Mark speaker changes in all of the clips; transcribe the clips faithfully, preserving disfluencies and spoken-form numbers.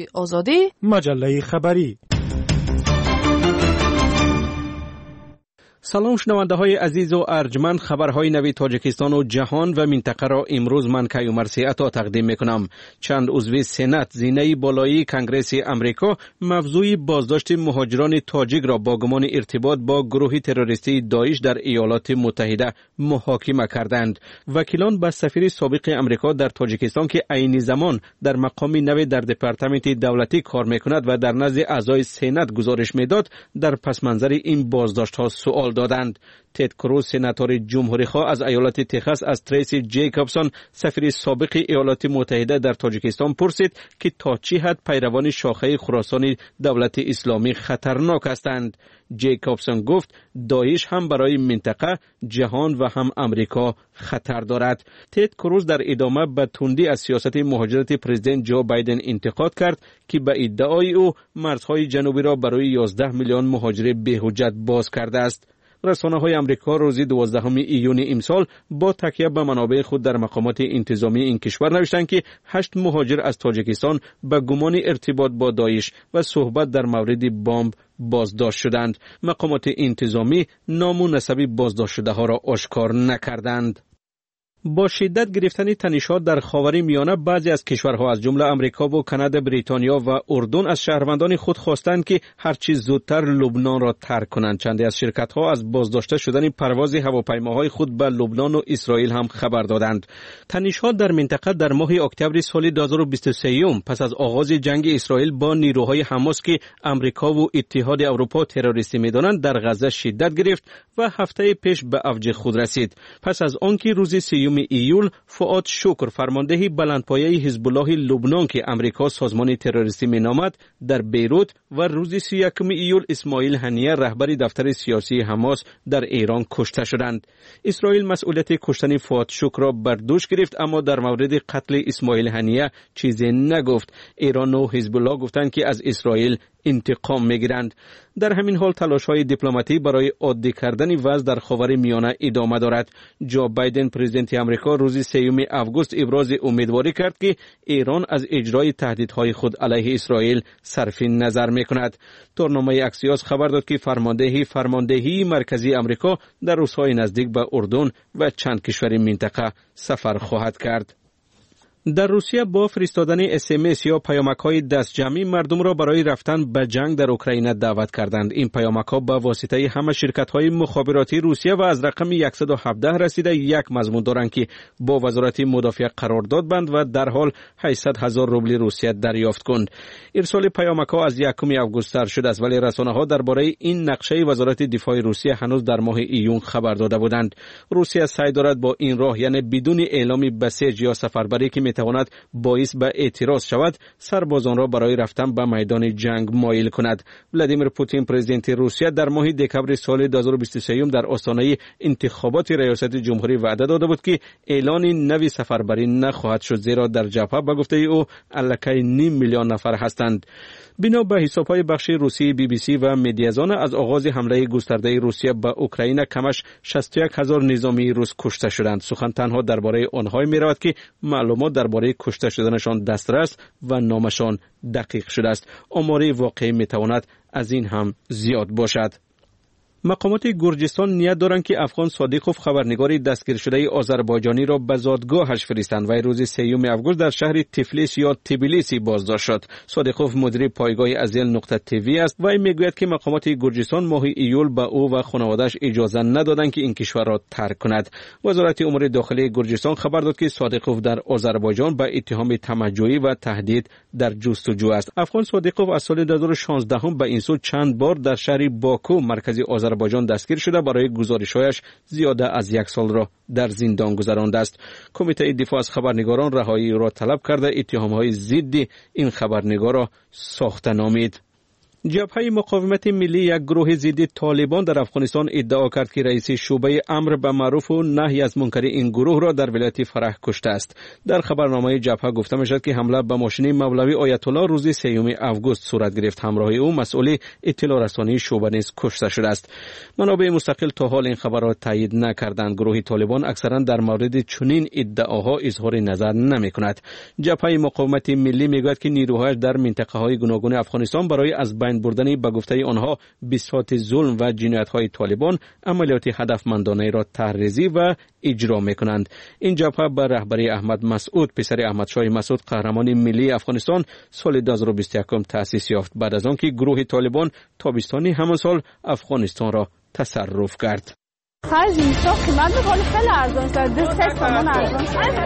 Speaker 1: آزادی،
Speaker 2: مجله خبری.
Speaker 3: سلام شنونده های عزیز و ارجمند، خبرهای نوی تاجیکستان و جهان و منطقه را امروز من کیومرث عطا تقدیم میکنم. چند عضو سنات زینه بالایی کنگره امریکا موضوع بازداشت مهاجران تاجیک را با گمان ارتباط با گروه تروریستی داعش در ایالات متحده محاکمه کردند. وکیلان به سفیر سابق امریکا در تاجیکستان که عین زمان در مقام نوی در دپارتمنت دولتی کار میکند و در نزد اعضای سنات گزارش میداد، در پس منظر این بازداشت ها سوال دادند. تد کروز سناتور جمهوری خواه از ایالت تگزاس از تریسی جیکابسون سفیر سابق ایالات متحده در تاجیکستان پرسید که تا چه حد پیروان شاخه خراسان دولت اسلامی خطرناک هستند. جیکابسون گفت داعش هم برای منطقه، جهان و هم امریکا خطر دارد. تد کروز در ادامه به تندی از سیاست مهاجرت پرزیدنت جو بایدن انتقاد کرد که به ادعای او مرزهای جنوبی را برای یازده میلیون مهاجر بی‌حجت باز کرده است. رسانه های امریکا روز دوازدهم ایون امسال با تکیه به منابع خود در مقامات انتظامی این کشور نوشتند که هشت مهاجر از تاجیکستان به گمان ارتباط با داعش و صحبت در مورد بمب بازداشت شدند. مقامات انتظامی نام و نسب بازداشت شده ها را آشکار نکردند. با شدت گرفتن تنش‌ها در خاور میانه، بعضی از کشورها از جمله امریکا و کانادا، بریتانیا و اردن از شهروندان خود خواستند که هرچی زودتر لبنان را ترک کنند. چندی از شرکت‌ها از بازداشته شدن پرواز هواپیماهای خود به لبنان و اسرائیل هم خبر دادند. تنش‌ها در منطقه در ماه اکتبر سال دو هزار و بیست و سه پس از آغاز جنگ اسرائیل با نیروهای حماس که امریکا و اتحاد اروپا تروریستی می‌دانند در غزه شدت گرفت و هفته پیش به اوج خود رسید. پس از آنکه روز سیوم ایول فؤاد شکر فرمانده بلندپایه حزب الله لبنان که امریکا سازمان تروریستی مینامد در بیروت و روز سی و یکم ایول اسماعیل هنیه رهبر دفتر سیاسی حماس در ایران کشته شدند. اسرائیل مسئولیت کشتن فؤاد شکر را بر دوش گرفت، اما در مورد قتل اسماعیل هنیه چیزی نگفت. ایران و حزب الله گفتند که از اسرائیل انتقام میگیرند. در همین حال تلاش‌های دیپلماتی برای عادی کردن وضع در خاور میانه ادامه دارد. جو بایدن پرزیدنت امریکا روز سوم آگوست ابراز امیدواری کرد که ایران از اجرای تهدیدهای خود علیه اسرائیل صرف نظر میکند. تورنمه اکسیوس خبر داد که فرماندهی فرماندهی مرکزی امریکا در روزهای نزدیک به اردن و چند کشور منطقه سفر خواهد کرد. در روسیه با فرستادن اس ام اس یا پیامک‌های دستجمعی مردم را برای رفتن به جنگ در اوکراین دعوت کردند. این پیامک‌ها به واسطه همه شرکت‌های مخابراتی روسیه و از رقم صد و هفده رسیده یک مضمون دارند که با وزارت مدافع قرارداد بند و در حال هشتصد هزار روبل روسیه دریافت کند. ارسال پیامک‌ها از یکم آگوست سر شده است، ولی رسانه‌ها درباره این نقشه وزارت دفاع روسیه هنوز در ماه ایون خبر داده بودند. روسیه سعی دارد با این راه، یعنی بدون اعلام بسیج یا سفربری که میتواند باعث به اعتراض شود، سربازان را برای رفتن به میدان جنگ مایل کند. ولادیمیر پوتین پرزیدنت روسیه در ماه دکمبر سال دو هزار و بیست و سه در آستانه انتخابات ریاست جمهوری وعده داده بود که اعلان نوی سفربری نخواهد شد، زیرا در جبهه به گفته او الکی نیم میلیون نفر هستند. بنا به حساب‌های بخش روسی بی بی سی و مدیازان، از آغاز حمله گسترده روسیه به اوکراین کمش شصت و یک هزار نظامی روس کشته شدند. سخن تنها درباره آنها می‌رود که معلومات درباره کشته شدنشان دسترس و نامشان دقیق شده است. آمار واقعی می‌تواند از این هم زیاد باشد. مقامات گرجستان نیت دارند که افغان صادقوف خبرنگار دستگیر شده آذربایجانی را به زادگاهش فرستند. وی روز سوم آگوست در شهر تفلیس یا تبلیسی بازداشت شد. صادقوف مدیر پایگاه ازیل نقطه تیوی است. وی میگوید که مقامات گرجستان ماه ایول به او و خانواده‌اش اجازه ندادند که این کشور را ترک کند. وزارت امور داخلی گرجستان خبر داد که صادقوف در آذربایجان به اتهام طمع‌جویی و تهدید در جستجو است. افغان صادقوف از سال دو هزار و شانزده به این سو چند بار در شهر باکو مرکز آذربایجان دستگیر شده. برای گزارش‌هایش زیاده از یک سال را در زندان گذرانده است. کمیته دفاع از خبرنگاران رهایی را طلب کرده اتهام‌های ضد این خبرنگار را ساخته نامید. جبهه مقاومت ملی، یک گروه ضد طالبان در افغانستان، ادعا کرد که رئیس شعبه امر به معروف و نهی از منکر این گروه را در ولایت فرح کشته است. در خبرنامه جبهه گفته می‌شد که حمله به ماشین مولوی آیت الله روز سوم آگوست صورت گرفت. همراه او مسئول اطلاع رسانی شعبه نیز کشته شده است. منابع مستقل تا حال این خبر را تایید نکردند. گروه طالبان اکثرا در مورد چنین ادعاها اظهار نظر نمی‌کند. جبهه مقاومت ملی میگوید که نیروهایش در منطقه‌های گوناگون افغانستان برای از بین بردن به گفته آنها بساط ظلم و جنایت‌های طالبان عملیات هدفمندانه را طرح‌ریزی و اجرا می‌کنند. این جبهه به رهبری احمد مسعود، پسر احمد شاه مسعود، قهرمان ملی افغانستان، سال دو هزار و بیست و یک تأسیس یافت بعد از آنکه گروه طالبان تابستان همان سال افغانستان را تصرف کرد.
Speaker 1: خرج اینجا قیمت خیلی خیلی ارزان شد. دو سه تومان ارزان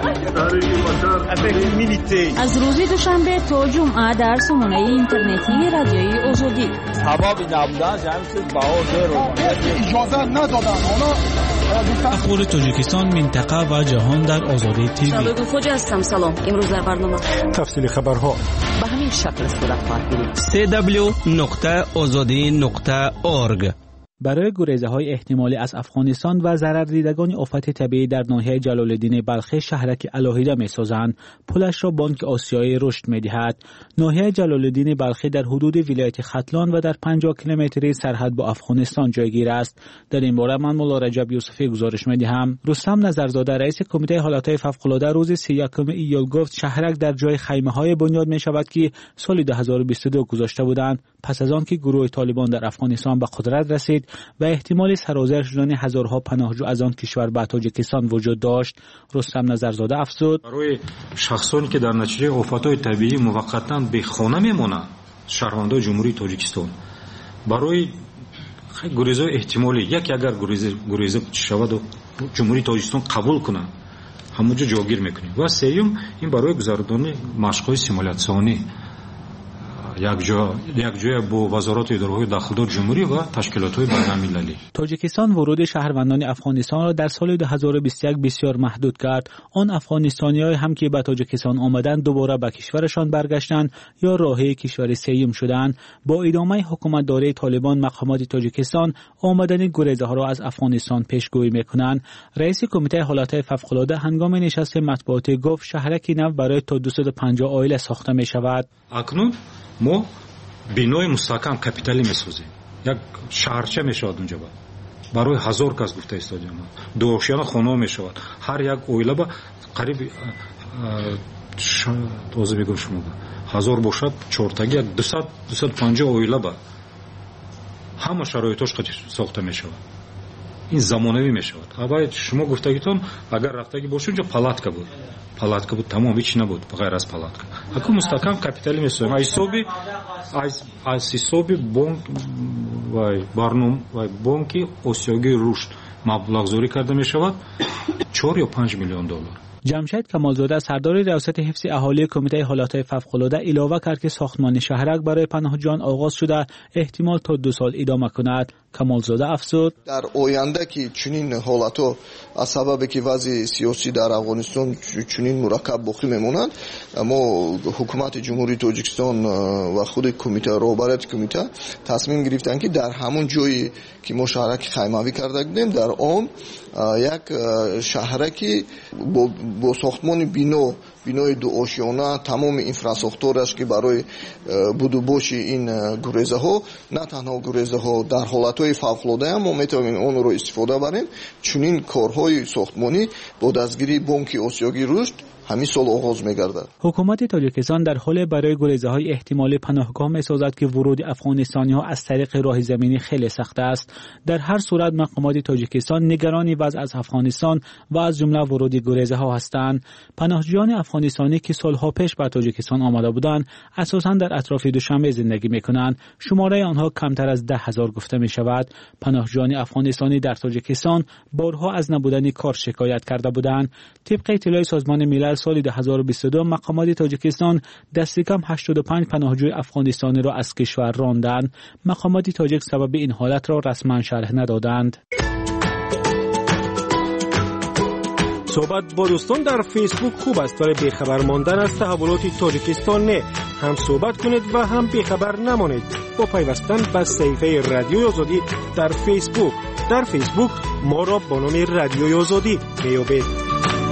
Speaker 1: شد.
Speaker 2: از روز دوشنبه تا جمعه در سامانه اینترنتی رادیوی آزادی.
Speaker 4: هوا بی نبودن جمع شد بها زیر
Speaker 5: اجازه ندادن. حالا
Speaker 6: اخبار تاجیکستان، منطقه و جهان در آزادی تیوی.
Speaker 2: شبکه خوجا هستم. سلام. امروز در برنامه
Speaker 5: تفصیل خبرها
Speaker 2: به همین شکل صورت خواهد گرفت.
Speaker 3: دبلیو دبلیو دبلیو نقطه آزادی نقطه اورگ.
Speaker 6: برای گریزه‌های احتمالی از افغانستان و ضرر دیدگان آفت طبیعی در ناحیه جلال‌الدین بلخ شهرک علاهیده می‌سازند. پولش را بانک آسیایی رشد می‌دهد. ناحیه جلال‌الدین بلخ در حدود ولایت ختلان و در پنجاه کیلومتری سرحد با افغانستان جایگیر است. در این باره من مولا رجب یوسفی گزارش می‌دهم. رستم نظرزاده رئیس کمیته حالات فوق‌العاده روز سی یکم ایول گفت شهرک در جای خیمه‌های بنیاد می‌شود که سال دو هزار و بیست و دو گذاشته بودند پس از آنکه گروه طالبان در افغانستان به قدرت رسید و احتمال سرازیر شدن هزارها پناهجو از آن کشور به تاجیکستان وجود داشت. رستم نظرزاده افزود
Speaker 7: برای شخصانی که در نتیجه آفت‌های طبیعی موقتا به خانه میمونند، شهروندان جمهوری تاجیکستان، برای گریزهای احتمالی یک اگر گریز گریزه شود و جمهوری تاجیکستان قبول کنه همونجا جاگیر میکنیم. و سوم این برای گذراندن مشق‌های سیمولیاسیونی یک جا یک جای با وزارت اداره‌های داخلدار جمهوری و تشکیلات‌های بین‌المللی.
Speaker 6: تاجیکستان ورود شهروندان افغانستان را در سال دو هزار و بیست و یک بسیار محدود کرد. آن افغانستانی‌های هم که به تاجیکستان آمدند دوباره به کشورشان برگشتند یا راهی کشور سوم شدند. با ادامه حکومتداری طالبان مقامات تاجیکستان آمدن گریزه‌ها را از افغانستان پیشگویی می‌کنند. رئیس کمیته حالات فوق‌العاده هنگام نشست مطبوعاتی گفت شهرکی نو برای تا دویست و پنجاه عائله ساخته می‌شود.
Speaker 7: اکنون ما بینای مستحکم کپیتالی میسازیم. یک شهرچه میشود اونجا با برای هزار کس گفته استادیم دو آشیانه خانه میشود. هر یک اویله با قریب توضیح بگم شما با هزار باشد چهارتگی دویست دویست و پنجاه اویله با همه شرایطش ساخته میشود. این زمانوی میشود. اول شما گفتگیتون اگر رفتگی باشه اونجا پالاتکا بود. پالاتکا بود، تمام هیچ نبود غیر از پالاتکا. اکنون مستحکم کپیتالی میسازیم. حسابی از از حسابی بانک و برنامه و بانکی آسیایی رشد مبلغ کرده میشود چهار یا پنج میلیون دلار.
Speaker 6: جمشید کمالزاده سردار ریاست حفظ اهالی کمیته حالات فوق‌العاده اضافه کرد که ساختمان شهرک برای پناهجویان آغاز شده احتمال تا دو سال ادامه کند. کمالزاده افزود
Speaker 5: در آینده که چنین حالت‌ها از سبب که وضع سیاسی در افغانستان چنین مرکب باقی میمونند، ما حکومت جمهوری تاجیکستان و خود کمیته رهبری کمیته تصمیم گرفتن که در همون جایی که ما شهرک خیمه‌وی کرده بودیم در آن یک شهرکی با, با ساختمان بینو بینای دو آشیانه تمام اینفراستراکتورش که برای بود و باش این گریزه ها نه تنها گریزه ها در حالت های فوق‌العاده هم ما میتونیم اون رو استفاده بریم. چنین کارهای ساختمانی با دستگیری بانک آسیایی رشد همین سال آغاز می‌گردد.
Speaker 6: حکومت تاجیکستان در حال برای گریزه‌های احتمالی پناهگاه می‌سازد که ورود افغانستانی‌ها از طریق راه زمینی خیلی سخت است. در هر صورت مقامات تاجیکستان نگران وضع از افغانستان و از جمله ورود گریزه‌ها هستند. پناهجویان افغانستانی که سالها پیش به تاجیکستان آمده بودند، اساساً در اطراف دوشنبه زندگی می‌کنند. شماره آنها کمتر از ده هزار گفته می‌شود. پناهجویان افغانستانی در تاجیکستان بارها از نبودن کار شکایت کرده بودند. طبق اطلاع سازمان ملل سال دو هزار و بیست و دو مقامات تاجیکستان دست کم هشتاد و پنج پناهجوی افغانستانی را از کشور راندند. مقامات تاجیک سبب این حالت را رسما شرح ندادند.
Speaker 8: صحبت با دوستان در فیسبوک خوب است ولی بیخبر ماندن از تحولات تاجیکستان نه. هم صحبت کنید و هم بیخبر نمانید با پیوستن به صفحه رادیوی آزادی در فیسبوک. در فیسبوک ما را با نام رادیوی آزادی میابید.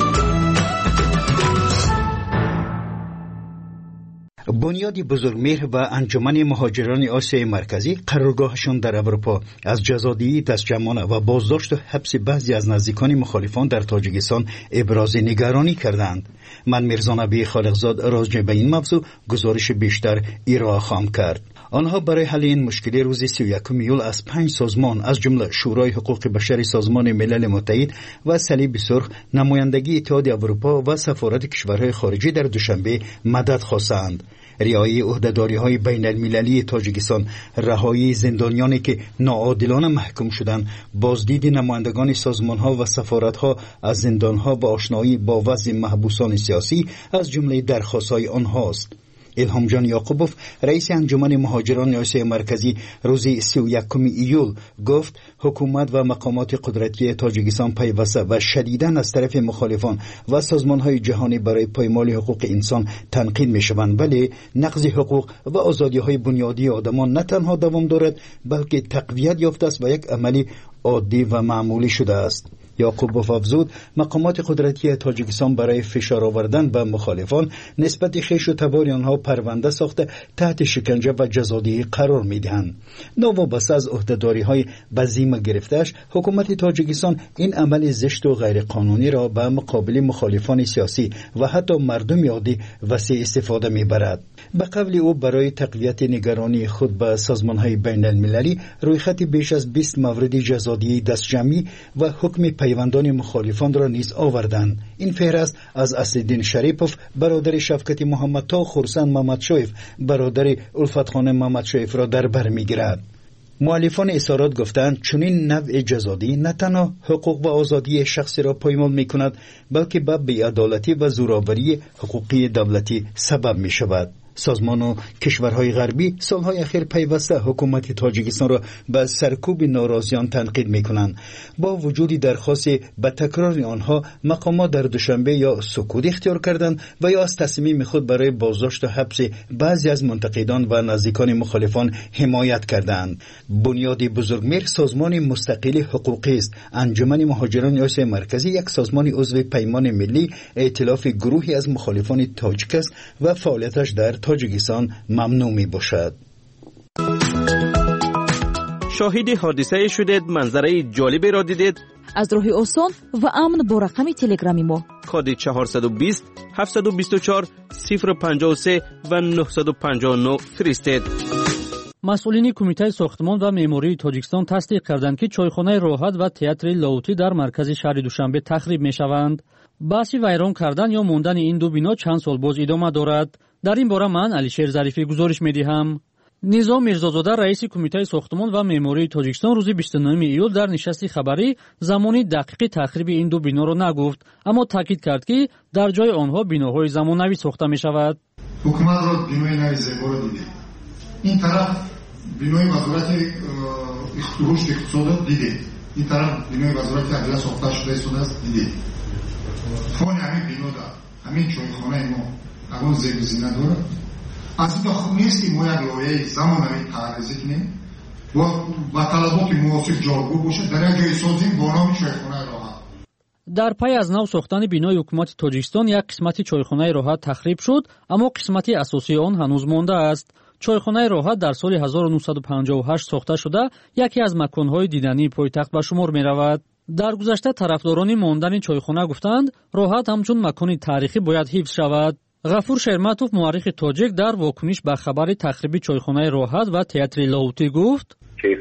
Speaker 9: بنیاد بزرگمهر و انجمن مهاجران آسیای مرکزی قرارگاهشان در اروپا از جزادی دستجمعانه و بازداشت و حبس بعضی از نزدیکان مخالفان در تاجیکستان ابراز نگرانی کردند. من میرزا نبی خالقزاد راجع به این موضوع گزارش بیشتر ارائه خواهم کرد. آنها برای حل این مشکل روز سی و یکم ایول از پنج سازمان از جمله شورای حقوق بشر سازمان ملل متحد و صلیب سرخ، نمایندگی اتحادیه اروپا و سفارت کشورهای خارجی در دوشنبه مدد خواستند. رعایت عهده‌داری‌های بین المللی تاجیکستان، رهایی زندانیانی که ناعادلانه محکوم شدند، بازدید نمایندگان سازمان‌ها و سفارت‌ها از زندان‌ها و آشنایی با وضع محبوسان سیاسی از جمله درخواست‌های آنهاست. الهام جان یعقوبوف رئیس انجمن مهاجران آسیای مرکزی روز سی و یکم ایول گفت حکومت و مقامات قدرتی تاجیکستان پیوسته و شدیداً از طرف مخالفان و سازمان‌های جهانی برای پایمال حقوق انسان تنقید می‌شوند، ولی نقض حقوق و آزادی‌های بنیادی آدمان نه تنها دوام دارد بلکه تقویت یافته است و یک عملی عادی و معمولی شده است. یعقوبوف افزود مقامات قدرتی تاجیکستان برای فشار آوردن به مخالفان نسبت خویش و تبار آنها پرونده ساخته تحت شکنجه و جزادی قرار میدهند. نوابسته از عهده‌داری‌های بزیم گرفته‌اش، حکومت تاجیکستان این عمل زشت و غیر قانونی را به مقابل مخالفان سیاسی و حتی مردم عادی وسیع استفاده میبرد. به قول او برای تقویت نگرانی خود به سازمان‌های بین المللی رویخط بیش از بیست مورد جزادی دستجمعی و حکم پیوندان مخالفان را نیز آوردند. این فهرست از اسدالدین شریپوف برادر شفقت محمد تا خورسند محمد شایف برادر الفت خان محمد شایف را در بر میگیرد. مؤلفان اظهارات گفتند چنین نوع جزادی نه تنها حقوق و آزادی شخصی را پایمال می کند بلکه به بی‌عدالتی و زورآوری حقوقی دولتی سبب می شود. سازمان و کشورهای غربی سالهای اخیر پیوسته حکومت تاجیکستان را به سرکوب ناراضیان تنقید می‌کنند. با وجود درخواست به تکرار آنها، مقامات در دوشنبه یا سکوت اختیار کردند و یا از تصمیم خود برای بازداشت و حبس بعضی از منتقدان و نزدیکان مخالفان حمایت کردند. بنیاد بزرگمهر سازمان مستقل حقوقی است. انجمن مهاجران آسیای مرکزی یک سازمان عضو پیمان ملی ائتلاف گروهی از مخالفان تاجیک است و فعالیتش در تاجیکستان ممنوع می باشد.
Speaker 3: شاهد حادثه شدید، منظره جالبی را دیدید؟
Speaker 2: از راه آسان و امن با رقم تلگرامی ما
Speaker 3: کد چهارصد و بیست هفتصد و بیست و چهار صفر پنجاه و سه و نهصد و پنجاه و نه فرستید.
Speaker 6: مسئولین کمیته ساختمان و معماری تاجیکستان تصدیق کردند که چایخانه راحت و تئاتر لاوتی در مرکز شهر دوشنبه تخریب می شوند. بحث ویران کردن یا ماندن این دو بنا چند سال باز ادامه دارد. در این باره من علیشیر ظریفی گزارش می‌دهم. نظام میرزازاده رئیس کمیته ساختمان و معماری تاجیکستان روز بیست و نهم ایول در نشست خبری زمانی دقیق تخریب این دو بنا را نگفت، اما تاکید کرد که در جای آنها بناهای زمانوی ساخته می‌شود.
Speaker 10: حکومت را بنای نوی زیبا را دیده. این طرف بنای وزارت رشد اقتصاد دیده. این طرف بنای وزارت عدالت ساخته شده است دیده. فون همین بنا دا همین چایخانه ما اون زیب زینه داره. از این خوب نیست که ما یک لایه زمانوی طراحی کنیم و با طلبات موافق جایگاه باشه در یک جای سازیم با نام چایخانه راحت.
Speaker 6: در پی از نو ساختن بنای حکومت تاجیکستان یک قسمت چایخانه راحت تخریب شد، اما قسمت اساسی آن هنوز مانده است. چایخانه راحت در سال هزار و نهصد و پنجاه و هشت ساخته شده یکی از مکان‌های دیدنی پایتخت به شمار می‌رود. در گذشته طرفداران ماندن چایخانه گفتند راحت همچون مکان تاریخی باید حفظ شود. غفور شرمتوف مورخ تاجیک در واکنش به خبر تخریب چایخانه راحت و تئاتر لاوتی گفت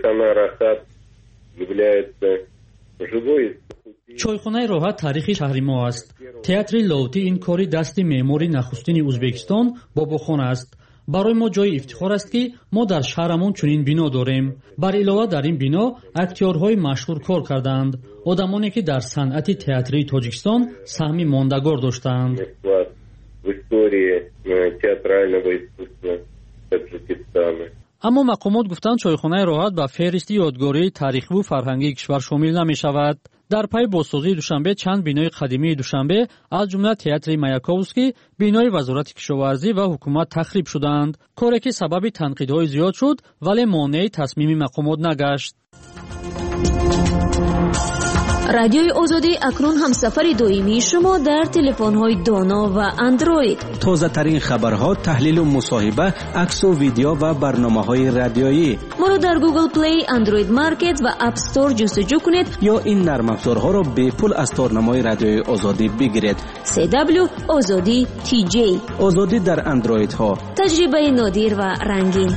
Speaker 6: چایخانه راحت تاریخی شهر ما است. تئاتر لاوتی این کاری دست معماری نخستین ازبکستان باباخان است. برای ما جای افتخار است که ما در شهرمان چنین بنا داریم. بر علاوه در این بنا اکتورهای مشهور کار کردند، آدمانی که در صنعت تئاتری تاجیکستان سهمی ماندگار داشتند. اما مقامات گفتند چایخانه راحت به فهرست یادگاری تاریخی و فرهنگی کشور شامل نمی شود.
Speaker 11: дар пай бозсозии душанбе чанд бинои қадимии душанбе аз ҷумла театри Маяковский, бинои вазорати кишоварзӣ ва ҳукумат тахриб шуданд. коре ки сабаби танқидҳои зиёд шуд, вале монеи тасмими мақомот нагашт.
Speaker 12: радиои озодӣ акнун ҳамсафари доимии шумо дар телефонҳои доно ва андроид.
Speaker 3: тозатарин хабарҳо, таҳлилу мусоҳиба, аксу видео ва барномаҳои радиоӣ.
Speaker 12: моро дар Google Play, Android Market ва App Store ҷустуҷӯ кунед
Speaker 3: ё ин нармафзорҳоро бепул аз торнамои радиои озодӣ бигиред.
Speaker 12: си дабл ю озодӣ ти ҷей.
Speaker 3: озодӣ дар андроидҳо.
Speaker 12: таҷрибаи нодир ва рангин.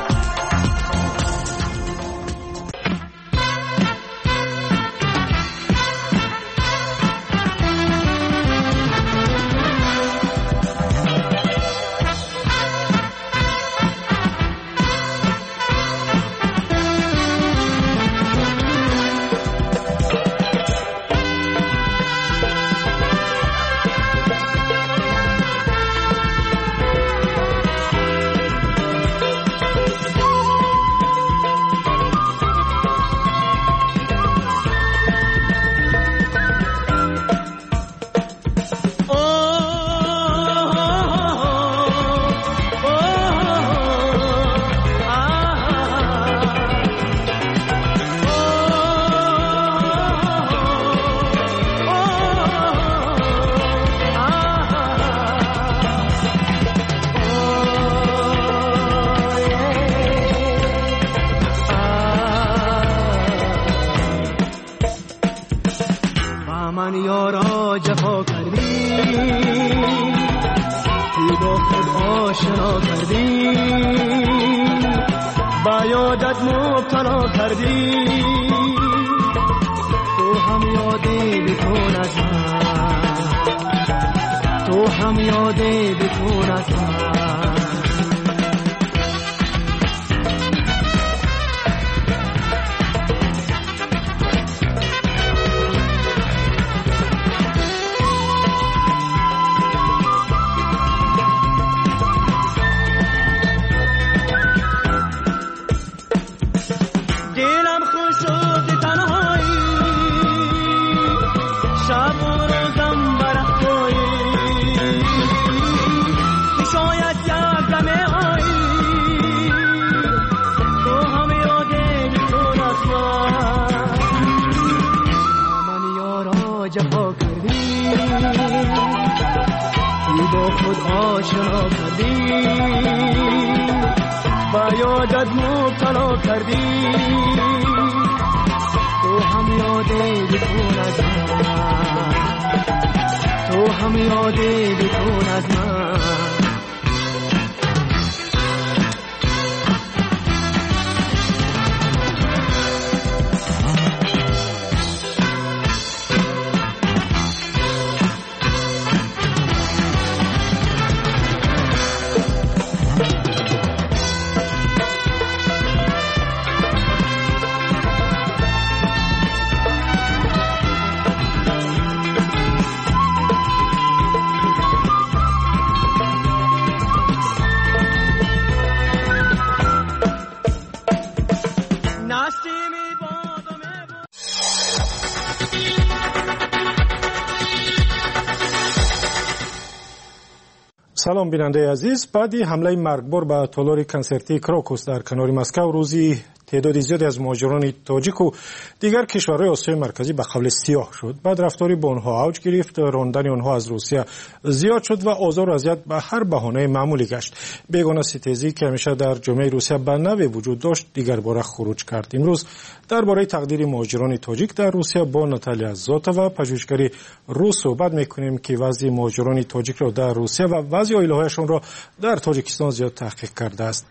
Speaker 8: سلام بیننده عزیز. بعدی حمله مرگبار به تالار کنسرتی کراکوس در کنار مسکو روزی تعداد زیادی از مهاجران تاجیک و دیگر کشورهای آسیای مرکزی به قبل سیاه شد. بعد رفتاری با آنها اوج گرفت، راندن آنها از روسیه زیاد شد و آزار و اذیت به هر بهانه معمولی گشت. بیگانه ستیزی که همیشه در جامعه روسیه به نوی وجود داشت دیگر باره خروج کرد. امروز درباره تقدیر مهاجران تاجیک در روسیه با ناتالیا زاتووا پژوهشگر روس صحبت می‌کنیم که وضع مهاجران تاجیک را در روسیه و وضع عائله‌هایشان را در تاجیکستان زیاد تحقیق کرده است.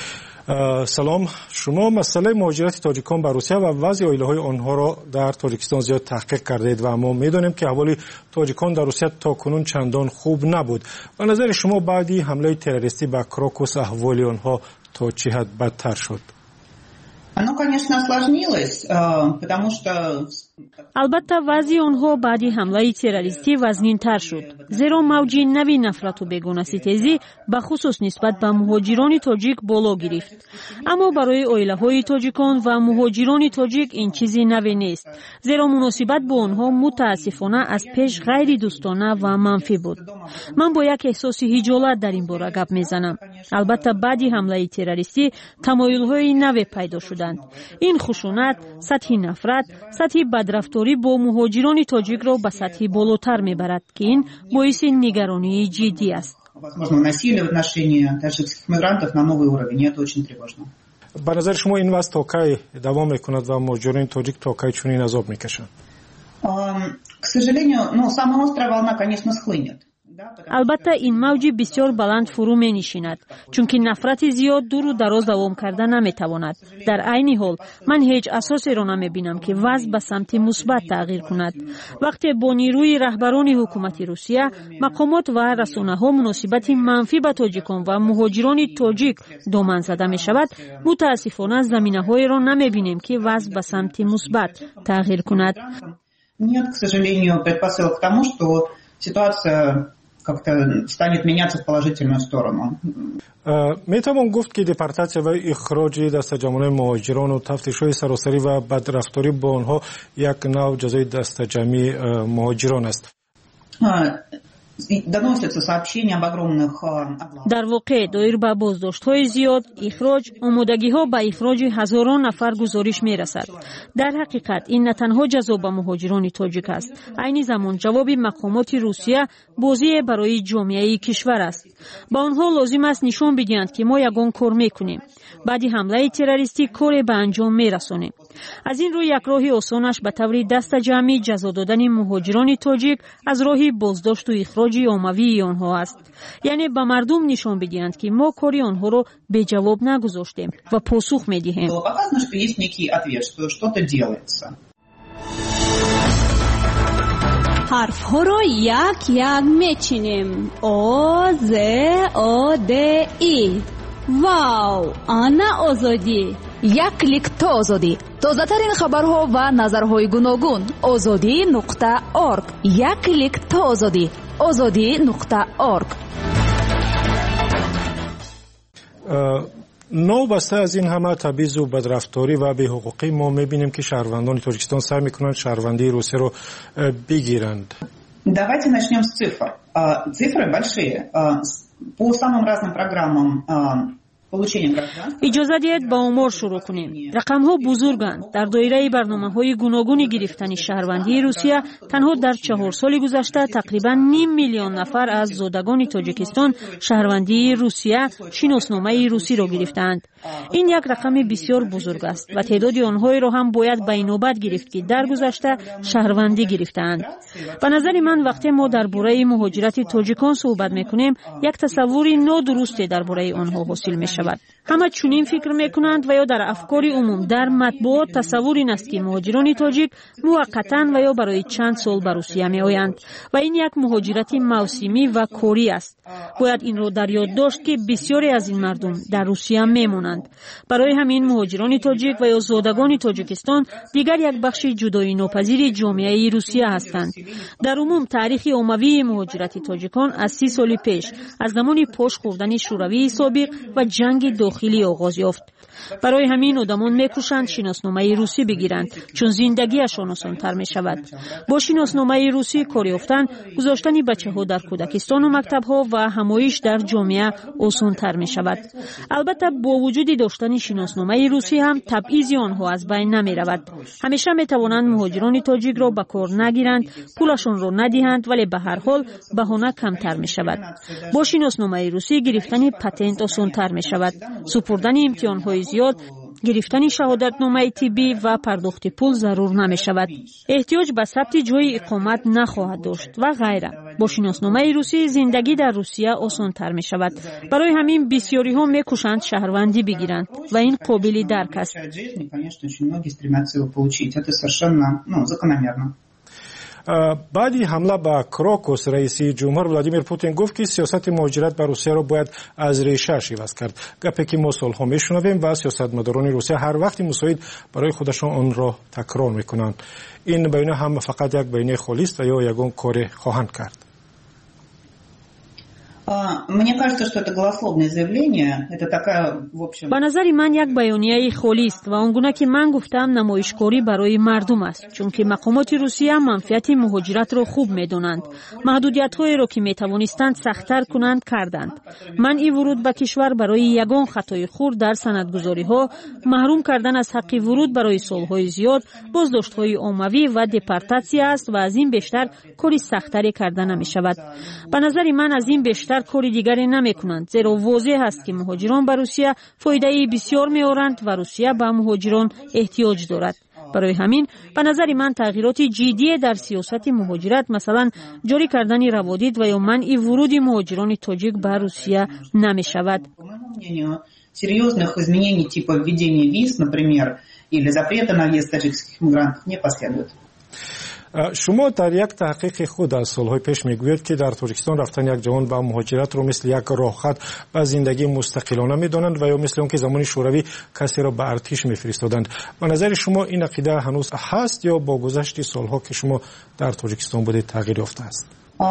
Speaker 8: سلام، شما مسئله مهاجرت تاجیکان به روسیه و وضع عائله‌های آنها را در تاجیکستان زیاد تحقیق کردید و ما می‌دانیم که احوال تاجیکان در روسیه تاکنون چندان خوب نبود. به نظر شما بعدی حمله تروریستی به کراکوس احوال آنها تا چه حد بدتر شد؟
Speaker 13: Оно, конечно, осложнилось, потому что
Speaker 2: албатта вазъи онҳо баъди ҳамлаи террористӣ вазнинтар шуд, зеро мавҷи нави нафрату бегунаситезӣ ба хусус нисбат ба муҳоҷирони тоҷик боло гирифт. аммо барои оилаҳои тоҷикон ва муҳоҷирони тоҷик ин чизи наве нест, зеро муносибат бо онҳо мутаассифона аз пеш ғайридӯстона ва манфӣ буд. ман бо як эҳсоси ҳиҷолат дар ин бора гап мезанам. албатта баъди ҳамлаи террористӣ тамоюлҳои наве пайдо шуданд. ин хушунат, сатҳи нафрат, сатҳи бадрафторӣ бо муҳоҷирони тоҷикро ба сатҳи болотар мебарад ки ин боиси нигаронии ҷиддӣ аст.
Speaker 13: Возможно, насилие в отношении таджикских мигрантов на новый уровень. Это очень тревожно.
Speaker 8: ба назари шумо ин вазъ то кай давом мекунад ва муҳоҷирони тоҷик то кай чунин азоб мекашанд?
Speaker 13: К сожалению, ну, самая острая волна, конечно, схлынет.
Speaker 2: албатта ин мавҷи бисёр баланд фурӯ менишинад, чунки нафрати зиёд дуру дароз давом карда наметавонад. дар айни ҳол ман ҳеҷ асосеро намебинам ки вазъ ба самти мусбат тағйир кунад. вақте бо нирӯи раҳбарони ҳукумати Русия, мақомот ва расонаҳо муносибати манфӣ ба тоҷикон ва муҳоҷирони тоҷик доман зада мешавад, мутаассифона заминаҳоеро намебинем ки вазъ ба самти мусбат тағйир кунад.
Speaker 13: Нет, к сожалению, предпосылок к тому, что ситуация как-то станет меняться в положительную сторону.
Speaker 8: метавон гуфт ки депортация ва ихроҷи дастаҷамонаи муҳоҷирону тафтишҳои саросарӣ ва бадрафторӣ бо онҳо як навъ ҷазои дастаҷамии муҳоҷирон аст.
Speaker 13: Доносятся сообщения об огромных облавах.
Speaker 2: дар воқеъ доир ба боздоштҳои зиёд, ихроҷ, омодагиҳо ба ихроҷи ҳазорон нафар гузориш мерасад. дар ҳақиқат ин на танҳо ҷазо ба муҳоҷирони тоҷик аст, айни замон ҷавоби мақомоти Русия бозие барои ҷомеаи кишвар аст. ба онҳо лозим аст нишон бидиҳанд ки мо ягон кор мекунем. баъди ҳамлаи террористӣ коре ба анҷом мерасонем. аз ин рӯ як роҳи осонаш ба таври дастаҷамъӣ ҷазо додани муҳоҷирони тоҷик аз роҳи боздошту ихроҷи оммавии онҳо аст. яъне ба мардум нишон бидиҳанд ки мо кори онҳоро беҷавоб нагузоштем ва посух медиҳем.
Speaker 13: Показано, что есть некий ответ, что что-то делается.
Speaker 1: ҳарфҳоро як як мечинем. о з о д и. вау, ана озодӣ.
Speaker 14: як клик то озодӣ. тозатарин хабарҳо ва назарҳои гуногун. озодӣ нуқта орг. як клик то озодӣ. озодӣ нуқта орг.
Speaker 8: новбаста аз ин ҳама табизу бадрафторӣ ва беҳуқуқӣ мо мебинем ки шаҳрвандони тоҷикистон сар мекунанд шаҳрвандии русияро бигиранд.
Speaker 13: Давайте начнем с цифр. Цифры большие. По самым разным программам
Speaker 2: иҷоза диҳед ба омор шурӯъ кунем. рақамҳо бузурганд. дар доираи барномаҳои гуногуни гирифтани шаҳрвандии Русия танҳо дар чаҳор соли гузашта тақрибан ним миллион нафар аз зодагони Тоҷикистон шаҳрвандии Русия шиносномаи русиро гирифтаанд. ин як рақами бисёр бузург аст ва теъдоди онҳоеро ҳам бояд ба инобат гирифт ки дар гузашта шаҳрвандӣ гирифтаанд. ба назари ман вақте мо дар бораи муҳоҷирати тоҷикон суҳбат мекунем, як тасаввури нодурусте дар бораи онҳо ҳосил мешавад. ҳама чунин фикр мекунанд ва ё дар афкори умум дар матбуот тасаввур ин аст ки муҳоҷирони тоҷик муваққатан ва ё барои чанд сол ба Русия меоянд ва ин як муҳоҷирати мавсимӣ ва корӣ аст. бояд инро дар ёд дошт ки бисёре аз ин мардум дар Русия мемонанд. барои ҳамин муҳоҷирони тоҷик ва ё зодагони Тоҷикистон дигар як бахши ҷудоинопазири ҷомеаи Русия ҳастанд. дар умум таърихи оммавии муҳоҷирати тоҷикон аз си соли пеш аз замони пош хӯрдани шӯравии собиқ ва ҷанги дохилӣ оғоз ёфт. барои ҳамин одамон мекӯшанд шиносномаи русӣ бигиранд, чун зиндагиашон осонтар мешавад. бо шиносномаи русӣ кор ёфтан, гузоштани бачаҳо дар кӯдакистону мактабҳо ва ҳамоиш дар ҷомеа осонтар мешавад. албатта бо вуҷуди доштани шиносномаи русӣ ҳам табъизи онҳо аз байн намеравад. ҳамеша метавонанд муҳоҷирони тоҷикро ба кор нагиранд, пулашонро надиҳанд, вале ба ҳар ҳол баҳона камтар мешавад. бо шиносномаи русӣ гирифтани патент осонтар мешавад. супурдани имтиҳонҳои зиёд, гирифтани шаҳодатномаи тиббӣ ва пардохти пул зарур намешавад. эҳтиёҷ ба сабти ҷойи иқомат нахоҳад дошт ва ғайра. бо шиносномаи русӣ зиндагӣ дар Русия осонтар мешавад. барои ҳамин бисёриҳо мекӯшанд шаҳрвандӣ бигиранд ва ин қобили дарк аст.
Speaker 8: بعدی حمله به کراکوس رئیس جمهور ولادیمیر پوتین گفت که سیاست مهاجرت به روسیه را باید از ریشه عوض کرد. گپی که ما سالها میشنویم و سیاستمداران روسیه هر وقت مساعد برای خودشان آن را تکرار میکنند. این بیانیه هم فقط یک بیانیه خالی است یا یگان کار خواهند کرد؟
Speaker 13: Мне кажется, что это голословное заявление. Это такая, в общем...
Speaker 2: به نظر من یک بیانیه خالی است و آنگونه که من گفتم نمایشکاری برای مردم است، چون که مقامات روسیه منفعت مهاجرت را خوب می‌دانند. محدودیت‌هایی را که می‌توانستند سخت‌تر کنند کردند. من این ورود به کشور برای یگان خطای خرد در سندگذاری‌ها، محروم کردن از حق ورود برای سال‌های زیاد، بازداشت‌های عمومی و دپورتاسیون است و از این بیشتر کاری سخت‌تری کردن نمی‌شود. به نظر من از این بیشتر کاری دیگری نمی کنند، زیرا واضح است که مهاجران به روسیه فایده بسیار می آورند و روسیه به مهاجران احتیاج دارد. برای همین به نظر من تغییرات جدی در سیاست مهاجرت، مثلا جاری کردن روادید و یا منع ورود مهاجران تاجیک به روسیه نمی شود.
Speaker 13: Серьезных изменений типа введения виз, например, или запрета на въезд таджикских мигрантов не последует.
Speaker 8: شما در یک تحقیق خود از سالهای پیش میگویید که در تاجیکستان رفتن یک جوان به مهاجرت رو مثل یک راهخط به زندگی مستقلانه میدانند و یا مثل اون که زمان شوروی کسی را به ارتش میفرستادند. به نظر شما این عقیده هنوز هست یا با گذشت سالها که شما در تاجیکستان بودید تغییر یافته است؟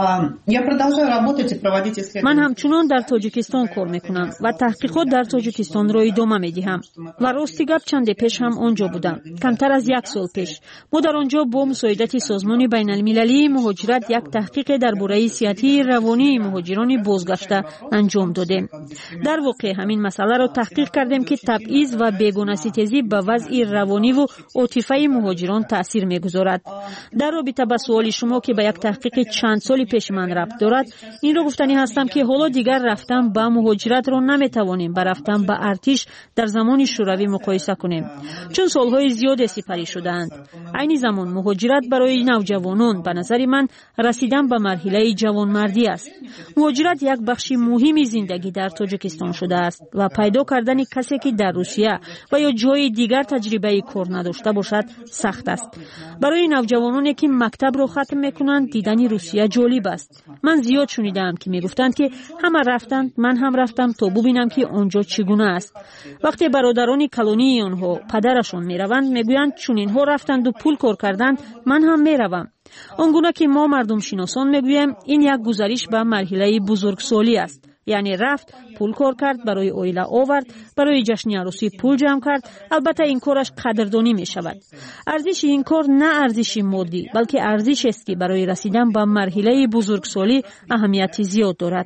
Speaker 2: من همچنان در تاجیکستان کار میکنم و تحقیقات در تاجیکستان را ادامه میدهم و راستی گپ چند پیش هم آنجا بودم. کمتر از یک سال پیش ما در آنجا با مساعدت سازمان بین المللی مهاجرت یک تحقیق درباره صحتی روانی مهاجران بازگشته انجام دادیم. در واقع همین مسئله را تحقیق کردیم که تبعیض و بیگانه ستیزی به وضع روانی و عاطفی مهاجران تاثیر میگذارد. در رابطه با سوال شما که به یک تحقیق چند سالی پیش من ربط دارد، این رو گفتنی هستم که حالا دیگر رفتن به مهاجرت رو نمیتوانیم با رفتن به ارتش در زمان شوروی مقایسه کنیم، چون سالهای زیاد سپری شدند. عین زمان مهاجرت برای نوجوانان به نظر من رسیدن به مرحله جوانمردی است. مهاجرت یک بخش مهمی زندگی در تاجیکستان شده است و پیدا کردن کسی که در روسیه و یا جای دیگر تجربه کار نداشته باشد سخت است. برای نوجوانانی که مکتب رو ختم میکنند دیدن روسیه جالب است. من زیاد شنیدم که میگفتند که همه رفتند، من هم رفتم تا ببینم که آنجا چگونه است. وقتی برادران کلونی آنها پدرشون میروند میگویند چون اینها رفتند و پول کار کردند من هم میروم. آنگونه که ما مردم شناسان میگوییم این یک گزارش به مرحله بزرگسالی است. یعنی رفت، پول کار کرد، برای اویله آورد، برای جشن عروسی پول جمع کرد. البته این کارش قدردانی می شود. ارزش این کار نه ارزش مادی بلکه ارزش است که برای رسیدن به مرحله بزرگسالی اهمیت زیاد دارد.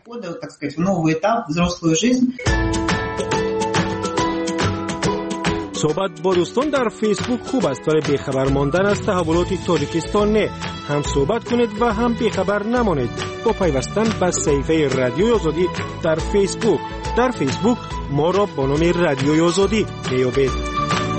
Speaker 8: صحبت با دوستان در فیسبوک خوب است ولی بیخبر ماندن از تحولات تاجیکستان نه. هم صحبت کنید و هم بیخبر نمانید با پیوستن به صفحه رادیوی آزادی در فیسبوک. در فیسبوک ما را با نام رادیوی آزادی میابید.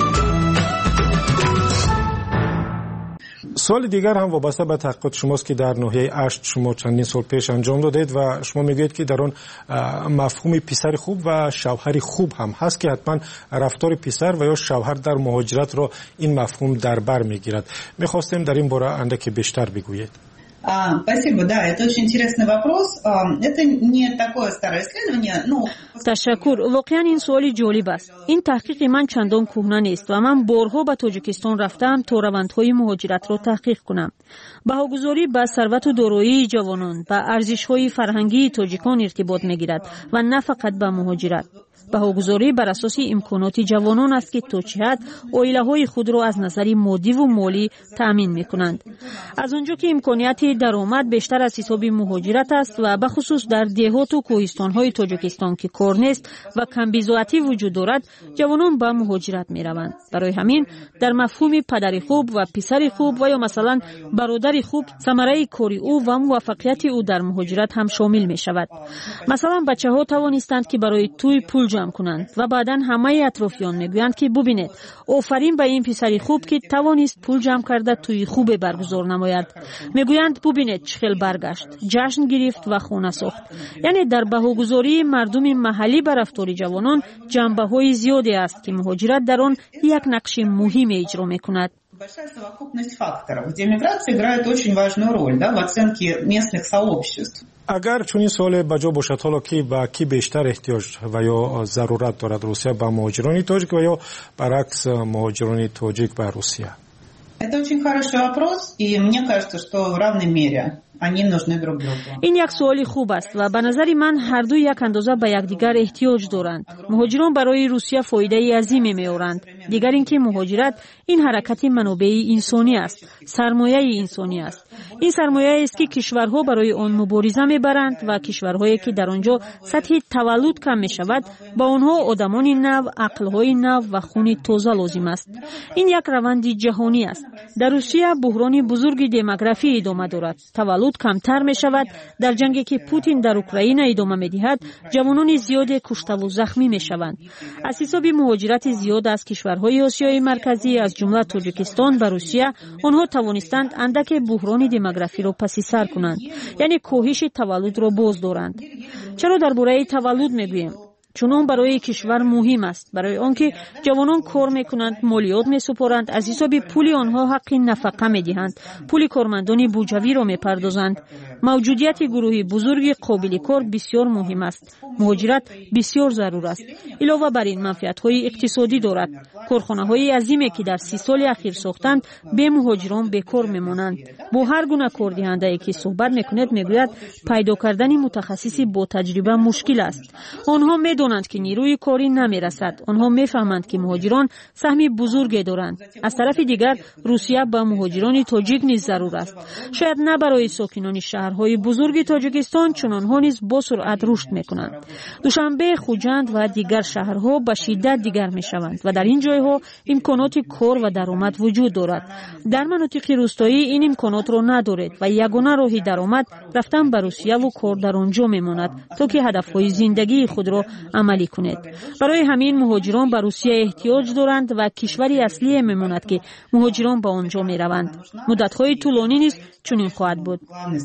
Speaker 8: سوال دیگر هم وابسته به تحقیقات شماست که در ناحیه اشت شما چندین سال پیش انجام دادید و شما میگویید که در آن مفهوم پسر خوب و شوهر خوب هم هست که حتما رفتار پسر و یا شوهر در مهاجرت را این مفهوم در بر میگیرد. میخواستیم در این باره اندکی بیشتر بگویید.
Speaker 13: Спасибо, да, это очень интересный вопрос. Это не такое старое исследование, но...
Speaker 2: تشکر. واقعا این سوالی جالب است. این تحقیق من چندان کهنه نیست و من بارها به تاجیکستان رفتم تا روندهای مهاجرت را تحقیق کنم. بهاگذاری به ثروت و دارایی جوانان به ارزش‌های فرهنگی تاجیکان ارتباط می‌گیرد و نه فقط به مهاجرت. بهاگذاری بر اساس امکانات جوانان است که تا چه حد عائله‌های خود را از نظر مادی و مالی تأمین می‌کنند. از آنجا که امکانات درآمد بیشتر از حساب مهاجرت است و به خصوص در دهات و کوهستان‌های تاجیکستان که کار نیست و کمبیزاتی وجود دارد، جوانان به مهاجرت می‌روند. برای همین در مفهوم پدر خوب و پسر خوب و یا مثلا برادر خوب ثمره کاری او و موفقیت او در مهاجرت هم شامل می‌شود. مثلا بچه‌ها توانستند که برای توی پول جمع کنند و بعداً همه اطرافیان میگویند که ببینید آفرین به این پسری خوب که توانست پول جمع کرده توی خوب برگزار نماید. میگویند ببینید چخیل برگشت، جشن گرفت و خونه ساخت. یعنی در بهاگذاری مردم محلی بر رفتار جوانان جنبه‌های زیادی است که مهاجرت در آن یک نقش مهم اجرا میکند.
Speaker 13: Большая совокупность факторов, где миграция играет очень важную роль, да, в оценке местных сообществ.
Speaker 8: اگر چون سوال بجا باشد حالا کی با کی بیشتر احتیاج و یا ضرورت دارد روسیه با مهاجران تاجیک و یا برعکس مهاجران تاجیک با روسیه؟
Speaker 13: Это очень хороший вопрос, и мне кажется, что в равной мере они нужны друг другу.
Speaker 2: این یک سوالی خوب است و به نظر من هر دو یک اندازه به یکدیگر احتیاج دارند. مهاجران برای روسیه فایده عظیمی می‌آورند. دیگر اینکه مهاجرت این حرکت منابع انسانی است، سرمایه انسانی است. این سرمایه است که کشورها برای آن مبارزه می‌برند و کشورهایی که در آنجا سطح تولد کم می‌شود با آنها آدمان نو، عقل‌های نو و خون تازه لازم است. این یک روند جهانی است. در روسیه بحران بزرگ دموگرافی ادامه دارد. تولد کمتر می شود. در جنگی که پوتین در اوکراین ادامه می دهد جوانان زیاد کشته و زخمی می شوند. از حساب مهاجرت زیاد از کشورهای آسیای مرکزی از جمله تاجیکستان به روسیه آنها توانستند اندک بحران دموگرافی را پس سر کنند، یعنی کاهش تولد را باز دارند. چرا درباره تولد می گویم؟ چون آن برای کشور مهم است، برای آنکه جوانان کار میکنند، مالیات میسپارند، از حساب پول آنها حق نفقه میدهند، پول کارمندان بودجوی را میپردازند. موجودیت گروهی بزرگ قابل کار بسیار مهم است. مهاجرت بسیار ضرور است. علاوه بر این منفعت‌های اقتصادی دارد. کارخانه‌های عظیمی که در سی سال اخیر ساختند به مهاجران بیکار میمانند. با هر گونه کاردهنده‌ای که صحبت میکند میگوید پیدا کردن متخصصی با تجربه مشکل است. آنها میدانند که نیروی کاری نمیرسد. آنها میفهمند که مهاجران سهمی بزرگی دارند. از طرف دیگر روسیه با مهاجران تاجیک نیز ضرور است. شاید نه برای ساکنان شهرهای بزرگ تاجیکستان، چون آنها نیز با سرعت رشد میکنند. دوشنبه، خوجند و دیگر شهرها به شدت دیگر میشوند و در این جایها امکانات کار و درآمد وجود دارد. در مناطق روستایی این امکانات را ندارد و یگانه راه درآمد رفتن به روسیه و کار در آنجا میماند تا که هدفهای زندگی خود را عملی کنید. برای همین مهاجران به روسیه احتیاج دارند و کشوری اصلی میماند که مهاجران به آنجا میروند. مدت‌های طولانی نیز چنین خواهد بود.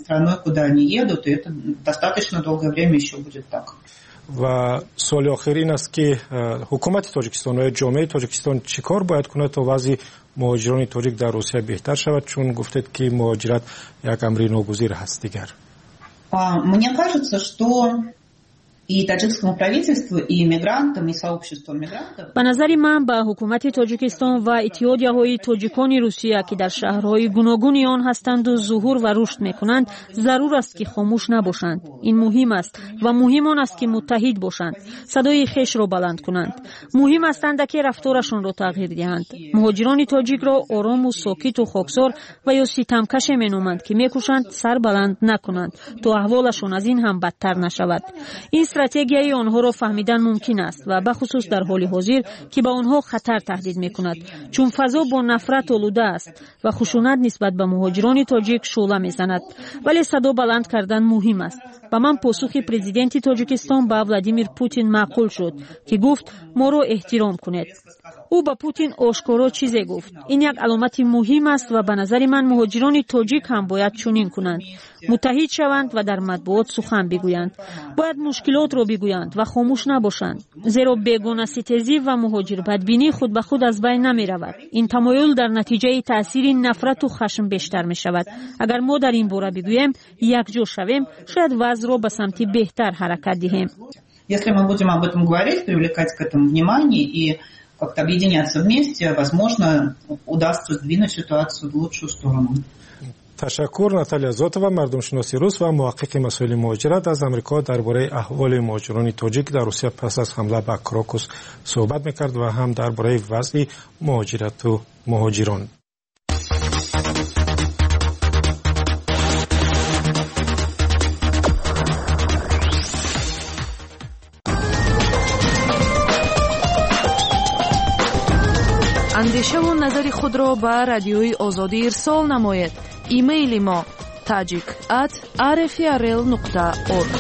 Speaker 8: و سوال آخر این است که حکومت تاجیکستان و جامعه تاجیکستان چیکار باید کنه تا وضع مهاجران تاجیک در روسیه بهتر شود، چون گفتید که مهاجرت یک امر ناگزیر هست دیگر.
Speaker 13: Мне кажется, что и таджикскому правительству, и мигрантам, и сообществу мигрантов.
Speaker 2: به نظر من به حکومت تاجیکستان و اتحادیه‌های تاجیکان روسیه که در شهرهای گوناگون آن هستند و ظهور و رشد می‌کنند ضرور است که خاموش نباشند. این مهم است و مهم آن است که متحد باشند، صدای خویش را بلند کنند. مهم است که رفتارشان را تغییر دهند. مهاجران تاجیک را آرام و ساکت و خاکسار و یا ستمکش می‌نامند که می‌کوشند سر بلند نکنند تا احوالشان از این هم بدتر نشود. این استراتژی آنها را فهمیدن ممکن است و به خصوص در حال حاضر که به آنها خطر تهدید می‌کند، چون فضا با نفرت آلوده است و خشونت نسبت به مهاجران تاجیک شعله می‌زند. ولی صدا بلند کردن مهم است. و من پاسخ پرزیدنت تاجیکستان به ولادیمیر پوتین معقول شد که گفت ما را احترام کنید. او به پوتین آشکارا چیزی گفت. این یک علامت مهم است و به نظر من مهاجران تاجیک هم باید چنین کنند. متحد شوند و در مطبوعات سخن بگویند. باید مشکلات را بگویند و خاموش نباشند. زیرا بیگانه ستیزی و مهاجر بدبینی خود به خود از بین نمی رود. این تمایل در نتیجه تأثیر نفرت و خشم بیشتر می شود. اگر ما در این باره بگوییم یک جا شویم، شاید وضع را به سمت بهتر حرکت دهیم.
Speaker 13: Если мы будем об этом говорить, привлекать к этому внимание и как-то объединяться вместе, возможно, удастся сдвинуть ситуацию в лучшую сторону.
Speaker 8: تشکر. ناتالیا زوتووا، مردم شناسی روس و محقق مسائل مهاجرت از امریکا درباره احوال مهاجران تاجیک در روسیه پس از حمله به کراکوس صحبت می‌کرد و هم درباره وضع مهاجرت و مهاجران.
Speaker 14: اندیشه و نظر خود را به رادیوی آزادی ارسال نماید. ایمیل ما tajik at r f r l نقطه org.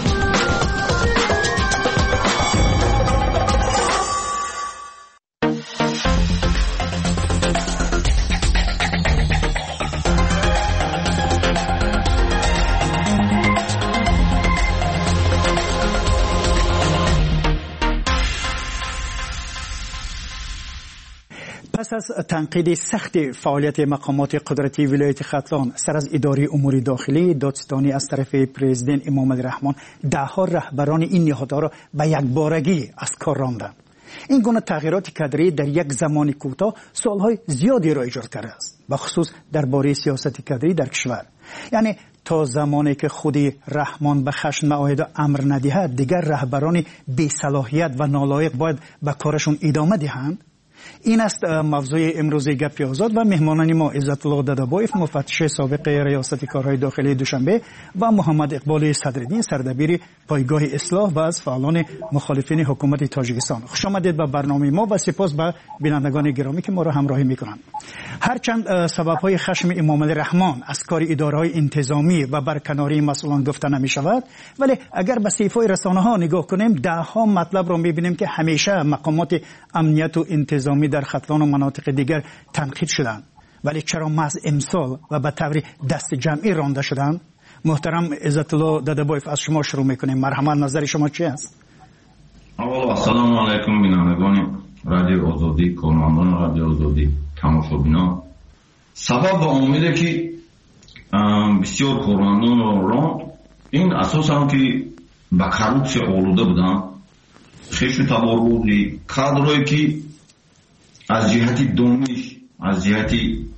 Speaker 15: پس از تنقید سخت فعالیت مقامات قدرتی ولایت ختلان سر از اداره امور داخلی دادستانی از طرف پرزیدنت امام علی رحمان، دهها رهبران این نهادها را به یک بارگی از کار راندند. این گونه تغییرات کادری در یک زمان کوتاه سالهای زیادی را ایجاد کرده است، به خصوص درباره سیاست کادری در کشور. یعنی تا زمانی که خودی رحمان به خشم معاهد و امر ندهد، دیگر رهبران بی صلاحیت و نالایق باید به کارشون ادامه دهند. این است موضوع امروز گپ آزاد و مهمانان ما عزت الله ددبایف، مفتش سابق ریاست کارهای داخلی دوشنبه و محمد اقبال صدرالدین، سردبیر پایگاه اصلاح و از فعالان مخالفین حکومت تاجیکستان. خوش آمدید به برنامه ما و سپاس به بینندگان گرامی که ما را همراهی میکنند. هرچند سببهای خشم امام علی رحمان از کار اداره‌های انتظامی و برکناری مسئولان گفته نمی شود، ولی اگر به صحیفه‌های رسانه‌ها نگاه کنیم ده ها مطلب را میبینیم که همیشه مقامات امنیت و انتظامی در ختلان و مناطق دیگر تنقید شدند، ولی چرا محض امسال و به طور دست جمعی رانده شدند؟ محترم عزت الله ددبایف، از شما شروع میکنیم. مرحمت، نظر شما چی است؟
Speaker 16: اول سلام علیکم بینندگان رادیو آزادی، کارمندان رادیو آزادی، تماشابینان. سبب و عاملی که بسیار کارمندان را این اساساً که به کارپسیا آلوده بودند، خیشو تبار بودی کادرایی که از جهت دانش، از جهت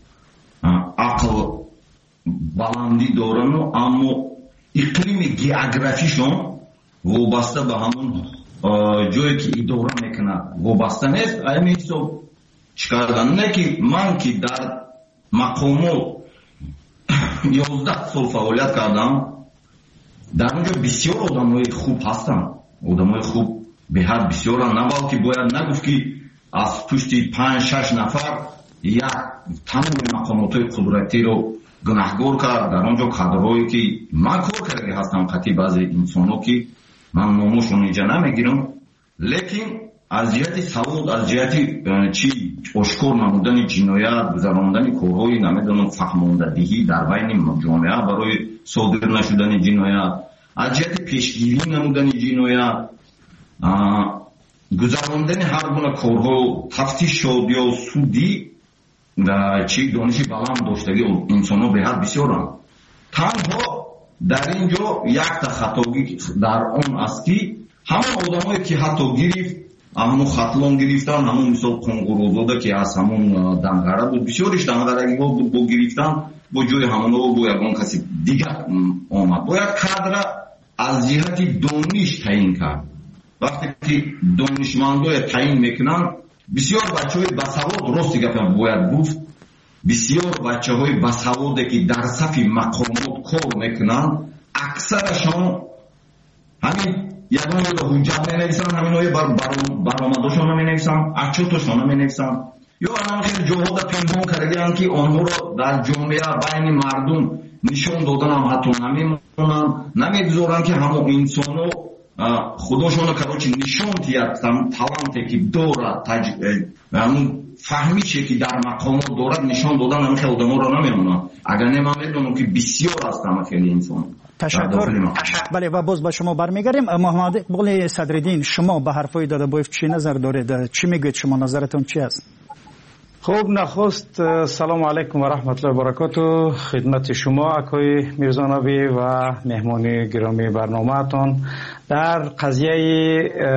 Speaker 16: عقل بلندی دارن، اما اقلیم گئوگرافیشون وابسته به همون جایی که اداره میکنه وابسته نیست. این حساب چیکار کردن؟ نه که من که در مقام یازده سال فعالیت کردم، در اونجا بسیار آدمای خوب هستن، آدمای خوب به حد بسیار، نه بلکه باید نگفت که از پشت پنج شش نفر یک تمام مقامات قدرتی رو گناهگار کرد. در آنجا کادرهایی که من کار کرده هستم، قطعی بعضی انسان‌ها که من نامشون اینجا نمیگیرم، لیکن از جهت سواد، از جهت چی اشکار نمودن جنایت، گذراندن کارهای نمیدونم فهماندهی در بین جامعه برای صادر نشدن جنایت، از جهت پیشگیری نمودن جنایت، گذراندن هر گونه کارها، تفتیش شد یا سودی چی دانشی بلند داشتگی انسان‌ها به حد بسیارند. تنها در اینجا یک تا خطاگی در آن است که همه آدمایی که حتی گرفت، همون خطلان گرفتن، همون مثال کنگوروزاده که از همون دنگره بود، بسیارش دنگرگی ها بود با گرفتن، با جای همون ها با یکان کسی دیگر آمد. باید کادر از جهت دانش تعیین کرد. وقتی که دانشمندای تعیین میکنن، بسیار بچه های بسواد، راست گفتم باید گفت، بسیار بچه های بسواده که در صف مقامات کار میکنن، اکثرشان همین یکان رو حجت نمی‌نویسن، همین های برآمدشان نمی‌نویسن، اچوتشان نمی‌نویسن، یا آنها خیلی جهاد پنهان کردن که آنها رو در جامعه بین مردم نشان دادن هم حتی نمی‌مونن، نمی‌گذارن که همون انسانو خودشون رو کروچی نشان تیاد تالانتی که دارد، همون فهمیشه که در مقامات دارد نشان دادن، هم خیلی آدم‌ها رو نمی‌مونن. اگر نمی‌دونم که بسیار هستن خیلی انسان.
Speaker 15: تشکر. بله، و باز با شما برمیگردیم. محمد اقبال صدرالدین، شما به حرفای ددبایف چی نظر دارید؟ چی میگید؟ شما نظرتون چی است؟
Speaker 17: خوب، نخست سلام علیکم و رحمت الله و برکاته خدمت شما اکای میرزانوی و مهمان گرامی برنامه‌تان. در قضیه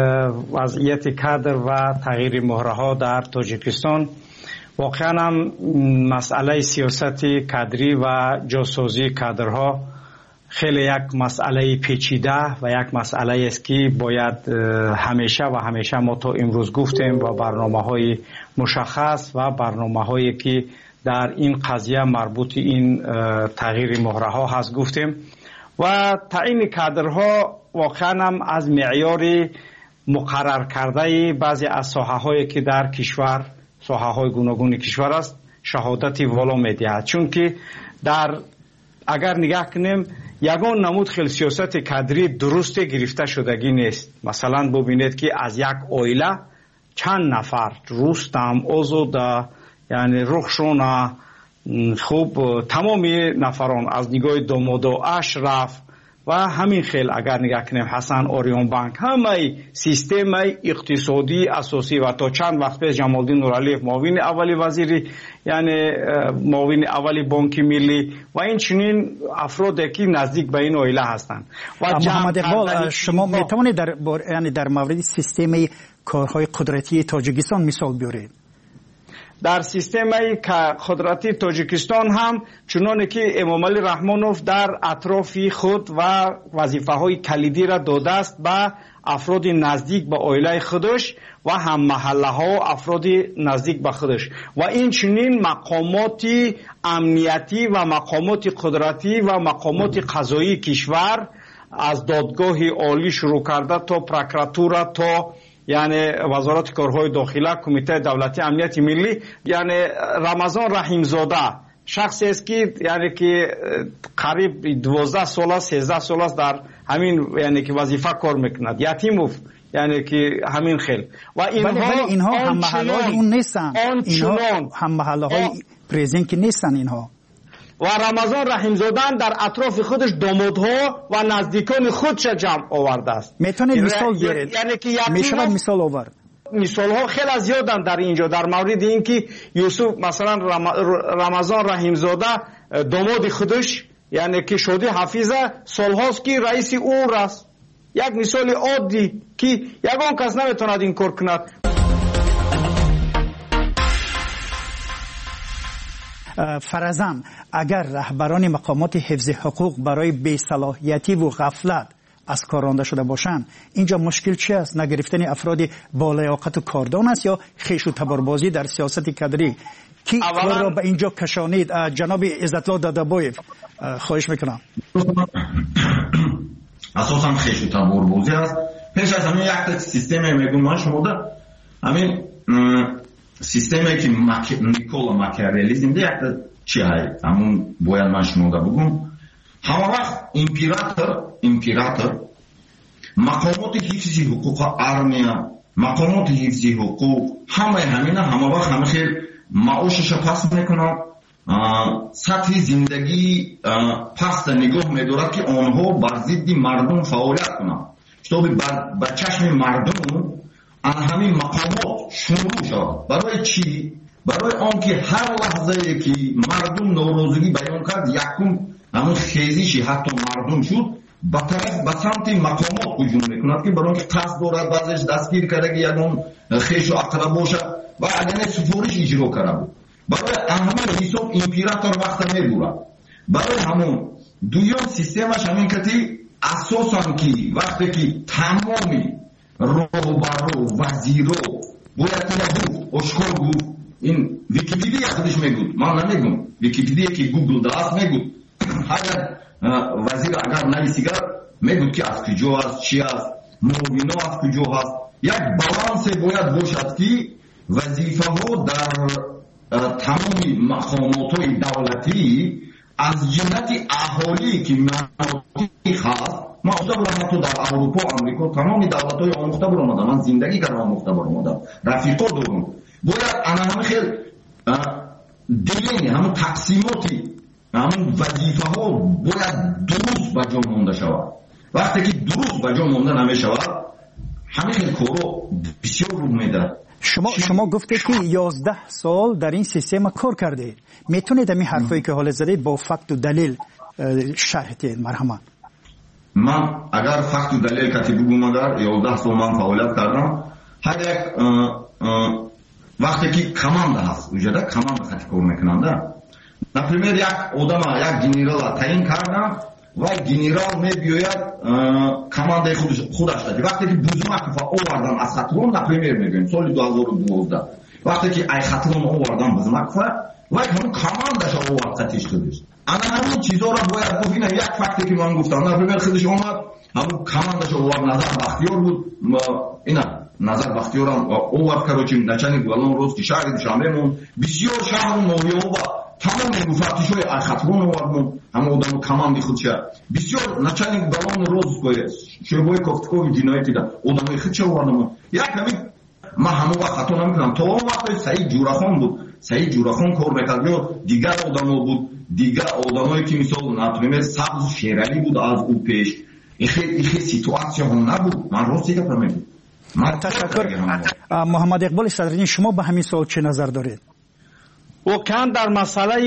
Speaker 17: وضعیت کادر و تغییر مهره ها در تاجیکستان، واقعا هم مسئله سیاست کادری و جاسوسی کادرها خیلی یک مسئله پیچیده و یک مسئله است که باید همیشه و همیشه ما تا امروز گفتیم و برنامه های مشخص و برنامه هایی که در این قضیه مربوط این تغییر مهره ها هست گفتیم. و تعیین کادرها واقعا هم از معیار مقرر کرده بعضی از ساحه هایی که در کشور، ساحه های گوناگون کشور است، شهادتی والا می‌دهد. چون که در اگر نگاه کنیم یگان نمود خیلی سیاست کادری درست گرفته شدگی نیست. مثلا ببینید که از یک عائله چند نفر رستم، آزاده، یعنی رخشان خوب، تمامی نفران از نگاه داماد اشرف و همین خیل اگر نگاه کنیم حسن اوریون بانک همه سیستم اقتصادی اساسی و تا چند وقت پیش جمالدین نورعلیف معاون اولی وزیر یعنی معاون اولی بانک ملی و این چنین افرادی که نزدیک به این عائله هستند. و
Speaker 15: محمد اقبال شما میتوانید در یعنی در مورد سیستم کارهای قدرتی تاجیکستان مثال بیارید؟
Speaker 17: در سیستم قدرتی تاجیکستان هم چنانه که امامعلی رحمانوف در اطراف خود و وظیفه های کلیدی را داده است به افراد نزدیک به عائله خودش و هم محله ها افراد نزدیک به خودش و این چنین مقامات امنیتی و مقامات قدرتی و مقامات قضایی کشور از دادگاه عالی شروع کرده تا پروکراتورا تا یعنی وزارت کارهای داخله کمیته دولتی امنیت ملی یعنی رمضان رحیمزاده شخصی است که یعنی که قریب دوازده سال است سیزده سال است در همین یعنی که وظیفه کار میکند یتیموف یعنی که همین خیل و اینها
Speaker 15: بله بله اینها هم محله های اون نیستن اینها هم محله های پرزنت که نیستن اینها
Speaker 17: و رمضان رحیمزاده در اطراف خودش دامادها و نزدیکان خودش جمع آورده است.
Speaker 15: میتونید مثال بیارید؟
Speaker 17: یعنی که
Speaker 15: میشه مثال آورد؟
Speaker 17: مثال ها خیلی زیادن در اینجا در مورد اینکه یوسف مثلا رمضان رحیمزاده داماد خودش یعنی که شده حفیظه سالهاست که رئیس او است. یک مثال عادی که یگان کس نمیتواند این کار کند.
Speaker 15: فرضاً اگر رهبران مقامات حفظ حقوق برای بی‌صلاحیتی و غفلت از کار رانده شده باشند اینجا مشکل چی است؟ نگرفتن افراد با لیاقت و کاردان است یا خیش و تباربازی در سیاست کادری کی کار را به اینجا کشانید؟ جناب عزت‌الله دادابایف خواهش میکنم.
Speaker 16: اساساً خیش و تباربازی است. پیش از همین یک سیستم میگم من شما ده همین سیستمی که نیکولا ماکیاولیزم ده یک چی هست همون باید من شما ده بگم همه وقت امپراتور امپراتور مقامات حفظی حقوق ارمیا مقامات حفظی حقوق همه همینه همه وقت همه خیلی معاشش پس میکنن سطح زندگی پس نگاه میدارد که آنها بر ضد مردم فعالیت کنند تا به چشم مردم ان همین مقامات شروع شد. برای چی؟ برای آنکه هر لحظه که مردم ناراضگی بیان کرد یکم همون خیزیشی حتی مردم شد به طرف به سمت مقامات هجوم میکند که برای آنکه قصد دارد بعضش دستگیر کرده که یکم خیش و اقرب باشه و اگر سفارش اجرا کرده بود. برای همین حساب امپراتور وقت میبورد. برای همون دویان سیستمش همین کتی اساساً که وقتی که تمامی روبرو وزیرو باید تلفون اشکال گفت این ویکیپیدیا خودش میگود من نمیگم ویکیپیدیا که گوگل داست میگود اگر وزیر اگر نویسیگر میگود که از کجا است چی است معاونا از کجا هست یک بالانس باید باشد که وظیفه ها در تمامی مقامات های دولتی از جهت اهالی که مناطق هست ما مختبر تو در اروپا امریکا تمامی دولت‌های آموخته برآمدم من زندگی کردم آموخته برآمدم رفیقا دارم باید انا همه خیلی دیلینی همون تقسیماتی همون وظیفه ها باید درست به جا مانده شود. وقتی که درست به جا مانده نمیشود همه خیلی کارو بسیار رو میده.
Speaker 15: شما شما گفتید که یازده سال در این سیستم کار کرده میتونید همین حرفایی که حالا زدید با فکت و دلیل شرح دهید مرحمت؟
Speaker 16: من اگر فکت و دلیل کتی بگم در یازده سال من فعالیت کردم هر یک وقتی که کمانده هست وجوده کمانده خطی کار میکننده نپریمیر یک آدم یک جنرال تعیین کردم و جنرال میبیاید کمانده خودش خودش دادی وقتی که بزمک آوردن از خطرون نپریمیر میگویم سال دو هزار و دوازده وقتی که ای خطرون آوردن بزمک و همون کماندش آورد خطیش خودش انا همون چیزا را باید گفت اینه یک فکتی که من گفتم نپریمیر خودش آمد همون کماندش آورد نظر بختیار بود اینا نظر بختیار هم آورد کروچیم نچنی بولان روز که شهر دوشنبه مون بسیار شهر نویو و تمام مفتیش های خطرون آوردم همه آدم کماندی خود شد بسیار نچنی بولان روز که شبای کفتکوی جنایتی ده آدم های خودش آوردم یک همین من همون وقت خطا نمیکنم تا اون وقت سعید جورخان بود سعید جورخان کار میکرد یا دیگر آدم بود دیگر آدمایی که مثال например سبز شیرالی بود از او پیش این خیلی سیتواسیون هم نبود. من روزی که میگم
Speaker 15: تشکر. محمد اقبال صدرانی شما به همین سوال چه نظر دارید؟
Speaker 17: واقعا در مسئله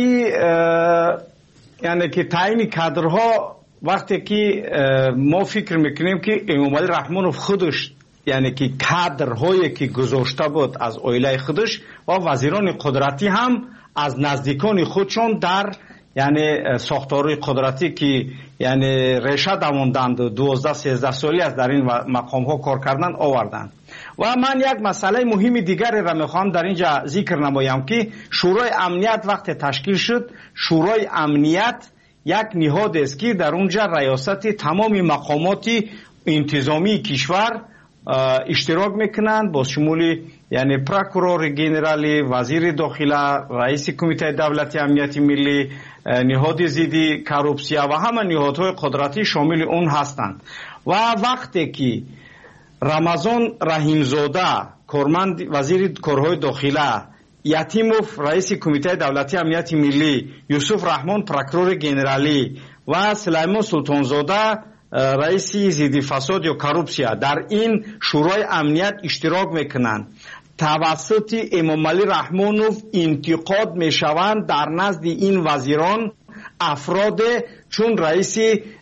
Speaker 17: یعنی که تعیین کادرها وقتی که ما فکر میکنیم که امامعلی رحمانوف خودش یعنی که کادرهایی که گذاشته بود از عائله خودش و وزیران قدرتی هم از نزدیکان خودشون در یعنی ساختارهای قدرتی که یعنی ریشه دووندند و دوازده سیزده سالی از در این مقام ها کار کردن آوردند. و من یک مسئله مهم دیگری را میخوام در اینجا ذکر نمایم که شورای امنیت وقت تشکیل شد، شورای امنیت یک نهاد است که در اونجا ریاست تمام مقامات انتظامی کشور اشتراک میکنند با شمول یعنی پروکورور گنرالی، وزیر داخله، رئیس کمیته دولتی امنیت ملی، نهاد ضد کروپسیا و همه نهادهای قدرتی شامل اون هستند. و وقتی که رمضان رحیمزاده کارمند وزیر کارهای داخله، یتیموف رئیس کمیته دولتی امنیت ملی، یوسف رحمان پروکورور گنرالی و سلیمان سلطانزاده رئیس ضد فساد یا کروپسیا در این شورای امنیت اشتراک میکنند، توسط امامعلی رحمانوف انتقاد میشوند در نزد این وزیران افراد چون رئیس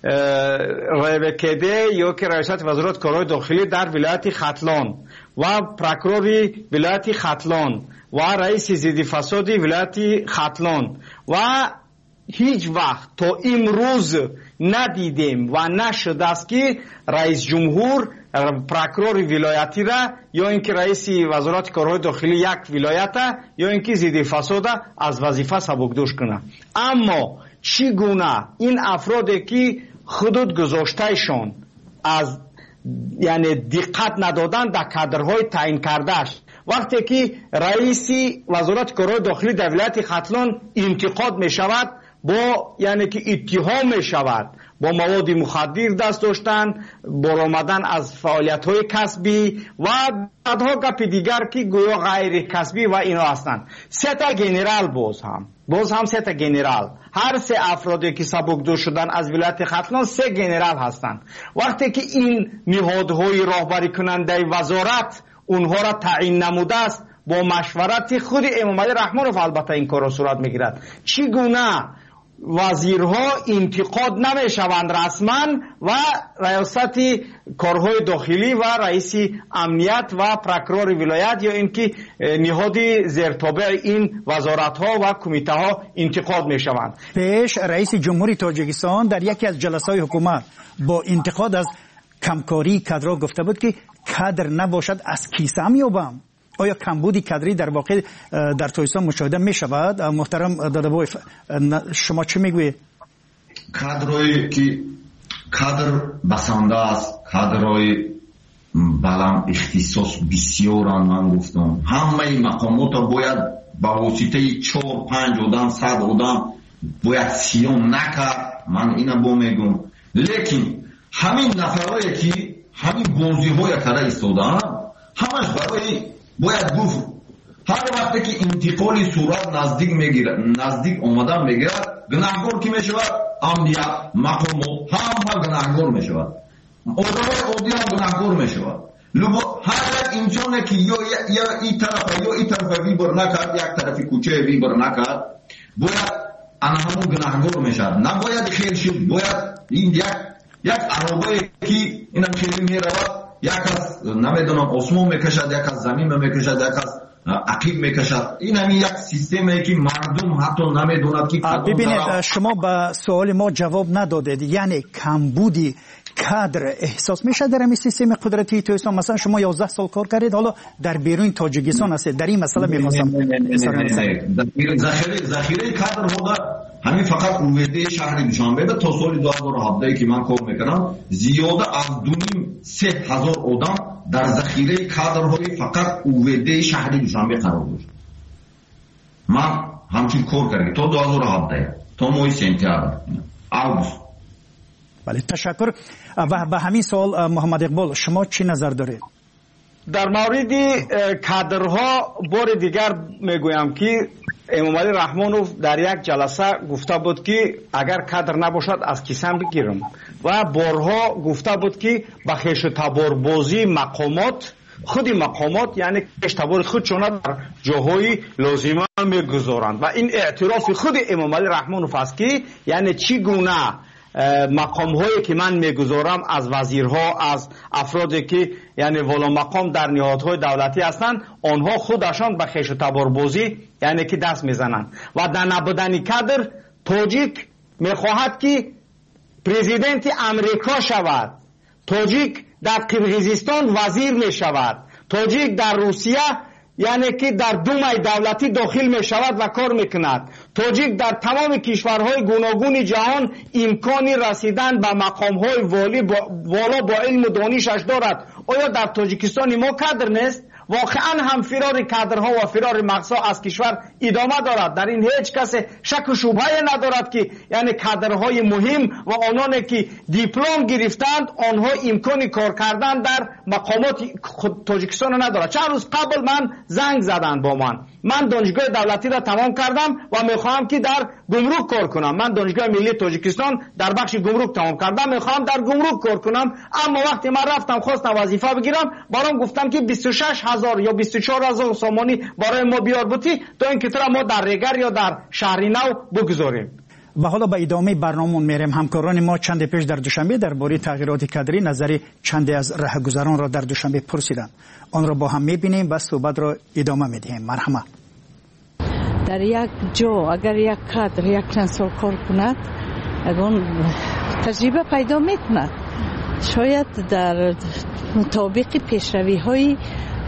Speaker 17: روکده یا که رئیست وزارت کارهای داخلی در ولایت ختلان و پروکورور ولایت ختلان و رئیس ضد فساد ولایت ختلان و هیچ وقت تا امروز ندیدیم و نشده است که رئیس جمهور پروکورور ولایتی را یا اینکه رئیس وزارت کارهای داخلی یک ولایت یا اینکه ضد فساد از وظیفه سبکدوش کنه. اما چگونه این افرادی که حدود گذاشتهشان از یعنی دقت ندادن در کادرهای تعیین کردهش وقتی که رئیس وزارت کارهای داخلی در ولایت ختلان انتقاد می شود با یعنی که اتهام می شود با مواد مخدر دست داشتن، برآمدن از فعالیت‌های کسبی و بعدها گپ دیگر که گویا غیر کسبی و اینا هستند. سه تا گنرال باز هم باز هم سه تا گنرال هر سه افرادی که سبکدوش شدن از ولایت ختلان سه گنرال هستند. وقتی که این نهادهای راهبری کننده وزارت اونها را تعیین نموده است با مشورت خود امامعلی رحمانوف البته این کار را صورت میگیرد. چگونه وزیرها انتقاد نمی شوند رسما و ریاست کارهای داخلی و رئیس امنیت و پروکورور ولایت یا اینکه نهاد زیرتابع این وزارت ها و کمیته ها انتقاد می شوند.
Speaker 15: پیش رئیس جمهوری تاجیکستان در یکی از جلسه های حکومت با انتقاد از کمکاری کادرها گفته بود که کادر نباشد از کیسه هم یابم. آیا کمبودی کادری در واقع در تاجیکستان مشاهده می شود؟ محترم دادابای شما چه میگویید؟
Speaker 16: کادرایی که کادر بسنده است، کادرای بلند اختصاص بسیارند. من گفتم همه مقامات باید با واسطه چهار پنج آدم صد آدم باید سیان نکرد. من اینا با میگم لیکن همین نفرایی که همین بازی های کرده ایستادن همش برای باید گفت هر وقتی که انتقالی صورت نزدیک میگیره نزدیک آمدن میگیره گناهگار کی میشود؟ امنیت مقام هم هم گناهگار میشود، آدمای عادی هم گناهگار میشود. لبا هر یک انسانی که یا یا این طرف یا این طرف ویبر نکرد یک طرفی کوچه ویبر نکرد باید آن همون گناهگار میشود. نباید خیر شد باید این یک یک عربایی که اینم خیلی میرود یک از نمیدونم آسمون میکشد یک از زمین میکشد یک از عقیب میکشد. این همین یک سیستمی که مردم حتی نمیدوند که
Speaker 15: ببینید شما به سوال ما جواب ندادید. یعنی کمبودی کادر احساس میشه در این سیستم قدرتی تاجیکستان؟ مثلا شما یازده سال کار کردید حالا در بیرون تاجیکستان هستید، در این مسئله میخواستم
Speaker 16: ذخیره ذخیره کادر ها همین فقط اووده شهر دوشنبه تا سال دو هزار و هفده که من کار میکنم زیاده از دو نیم سه هزار آدم در ذخیره کادرهای فقط اووده شهر دوشنبه قرار داشت. من همچین کار کردم تا دو هزار و هفده تا ماه سپتامبر آگوست.
Speaker 15: بله تشکر. و به همین سوال محمد اقبال شما چی نظر دارید؟
Speaker 17: در مورد کادرها بار دیگر میگویم که امامعلی رحمانوف در یک جلسه گفته بود که اگر کادر نباشد از کیسم بگیرم و بارها گفته بود که به خویش تباربازی مقامات خود مقامات یعنی اشتبار خودشون در جاهای لازمه میگذارند و این اعتراف خود امامعلی رحمانوف است که یعنی چی گونه مقام هایی که من میگذارم از وزیرها از افرادی که یعنی والا مقام در نهادهای دولتی هستند آنها خودشان به خویش تباربازی یعنی که دست میزنند و در نبودن کادر تاجیک میخواهد که پرزیدنت امریکا شود، تاجیک در قرقیزستان وزیر می شود، تاجیک در روسیه یعنی که در دومای دولتی داخل می شود و کار می کند، تاجیک در تمام کشورهای گوناگون جهان امکانی رسیدن به مقامهای والی با والا با علم و دانشش دارد. آیا در تاجیکستان ما کادر نیست؟ واقعا هم فرار کادرها و فرار مغزها از کشور ادامه دارد. در این هیچ کس شک و شبهه ندارد که یعنی کادرهای مهم و آنانی که دیپلم گرفتند آنها امکان کار کردن در مقامات تاجیکستان ندارد. چند روز قبل من زنگ زدند با من، من دانشگاه دولتی را تمام کردم و میخواهم که در گمرک کار کنم. من دانشگاه ملی تاجیکستان در بخش گمرک تمام کردم، میخواهم در گمرک کار کنم. اما وقتی من رفتم خواستم وظیفه بگیرم برام گفتم که بیست و شش هزار یا بیست و چهار هزار سامانی برای ما بیار بودی تا اینکه ترا ما در ریگر یا در شهر نو بگذاریم.
Speaker 15: و حالا به ادامه برنامه میریم. همکاران ما چند پیش در دوشنبه درباره تغییرات کادری نظر چند از راهگذران را در دوشنبه پرسیدند. آن را با هم میبینیم و صحبت را ادامه میدهیم. مرحمت.
Speaker 18: در یک جا اگر یک کادر یک چند سال کار کند اون تجربه پیدا میکند، شاید در مطابق پیشروی های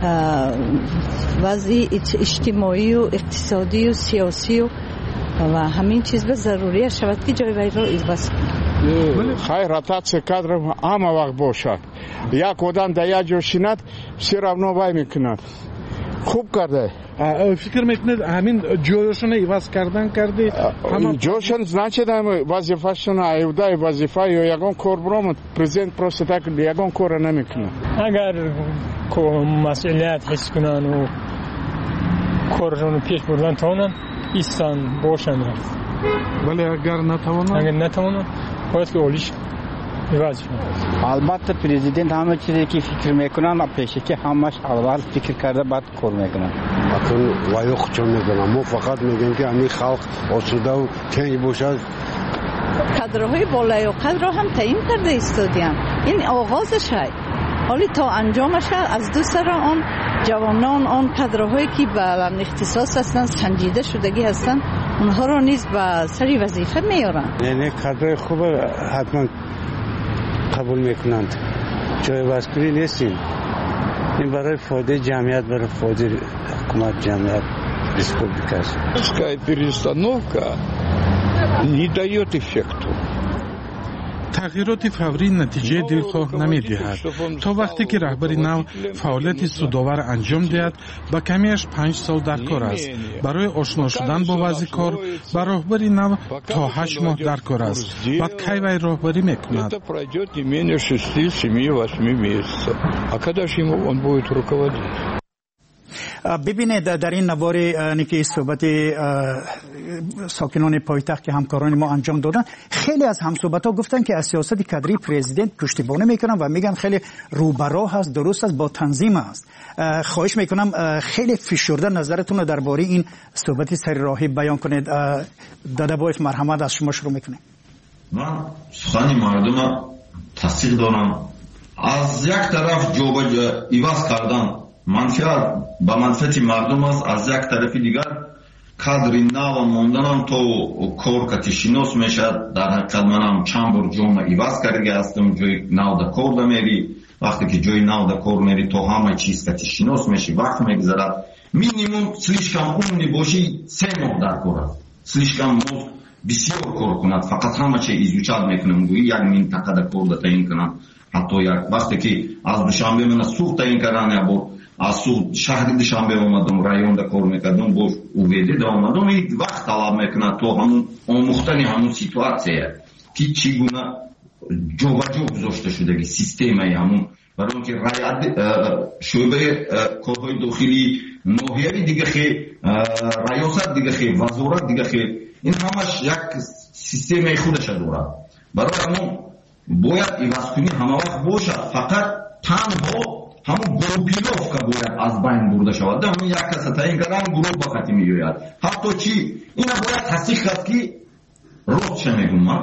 Speaker 18: وضع اجتماعی و اقتصادی و سیاسی و و همین چیز به ضروری شود که جای وی را عوض کنند.
Speaker 19: خیر راتация کادر همه وقت باشد. یک آدم در یک جا شیند все равно وای میکند. خوب کرده.
Speaker 20: فکر میکنید همین جایشون عوض کردن کرده؟
Speaker 19: جایشون значит وظیفه‌شون ایوده وظیفه یا یگان کار برام پرزیدنت просто так یگان کار نمیکنه.
Speaker 21: اگر مسئولیت حس کنن و کارشون پیش بردن تونن ایستان باشن،
Speaker 20: ولی اگر نتوانن
Speaker 21: اگر نتوانن باید که اولیش عوض شد.
Speaker 22: البته پرزیدنت همه چیزی که فکر میکنن پیشه که همش اول فکر کرده بعد کار میکنن.
Speaker 23: اکنون وای خودشون میدونم، ما فقط میگیم که همین خلق آسوده و تنگ باشد.
Speaker 18: کادرهای بالای و قدر را هم تعیین کرده ایستادیم. این آغازش های حالی تا انجامش از دو سر آن جوانان آن کادرهایی که به اختصاص هستند سنجیده شدگی هستند اونها را نیز به سری وظیفه میارن.
Speaker 23: یعنی کادرهای خوب حتما قبول میکنند، جای واسپری نیستیم. این برای فایده جمعیت، برای فایده حکومت جمعیت республика.
Speaker 19: Такая перестановка не дает эффекту.
Speaker 20: تغییرات فوری نتیجه دلخواه نمی دهد. تا وقتی که رهبر نو فعالیت سودآور انجام دهد با کمیش پنج سال در کار است. برای آشنا شدن با وضع کار با رهبر نو تا هشت ماه در کار است. بعد کی وی راهبری میکند؟
Speaker 15: ببینید در این نوار که صحبت ساکنان پایتخت که همکاران ما انجام دادن، خیلی از همصحبت ها گفتن که از سیاست کادری پرزیدنت پشتیبانی میکنن و میگن خیلی روبرا هست، درست است، با تنظیم است. خواهش میکنم خیلی فشرده نظرتون رو درباره این صحبت سر راهی بیان کنید. داده باید مرحمت از شما شروع میکنیم.
Speaker 16: من سخنی مردم تصدیق دارم. از یک طرف جوبا ایواز کردن منفعت با منفعت مردم است، از یک طرف دیگر کادری نو موندنم تو کار کتشینوس میشد. در حقیقت منم چند بار جوم ایواز کرده هستم، جوی نو دا کار دا میری. وقتی که جوی نو دا کار میری تو همه چیز کتشینوس میشی، وقت میگذرد. مینیموم слишком умный باشی سه ماه در کار است. слишком مزد بسیار کار کند، فقط همه چی ایزوچاد میکنم گویی یک منطقه دا کار دا تعیین کنم. حتی یک وقتی که از دوشنبه من سوخت تعیین کردن یا با از سوخت شهر دوشنبه آمدم رایون دا کار میکردم با اویده دا آمدم، این وقت طلب میکنه تو همون آموختنی همون سیتواسیه که چگونه جو با جو گذاشته شده که سیستمی همون برای اون که رایت شعبه کارهای داخلی ноҳияви дига хел, раёсат дига хел, вазорат дига хел. ин ҳамаш як системаи худаша дорад. барои ҳамон бояд ивазкунӣ ҳамавақт бошад, фақат танҳо ҳамон группировка бояд аз байн бурда шавад. ҳамон як каса таъин кардан гурӯҳ ба хати меояд. ҳатто чи ина бояд тасдиқ кард ки ростша мегум ман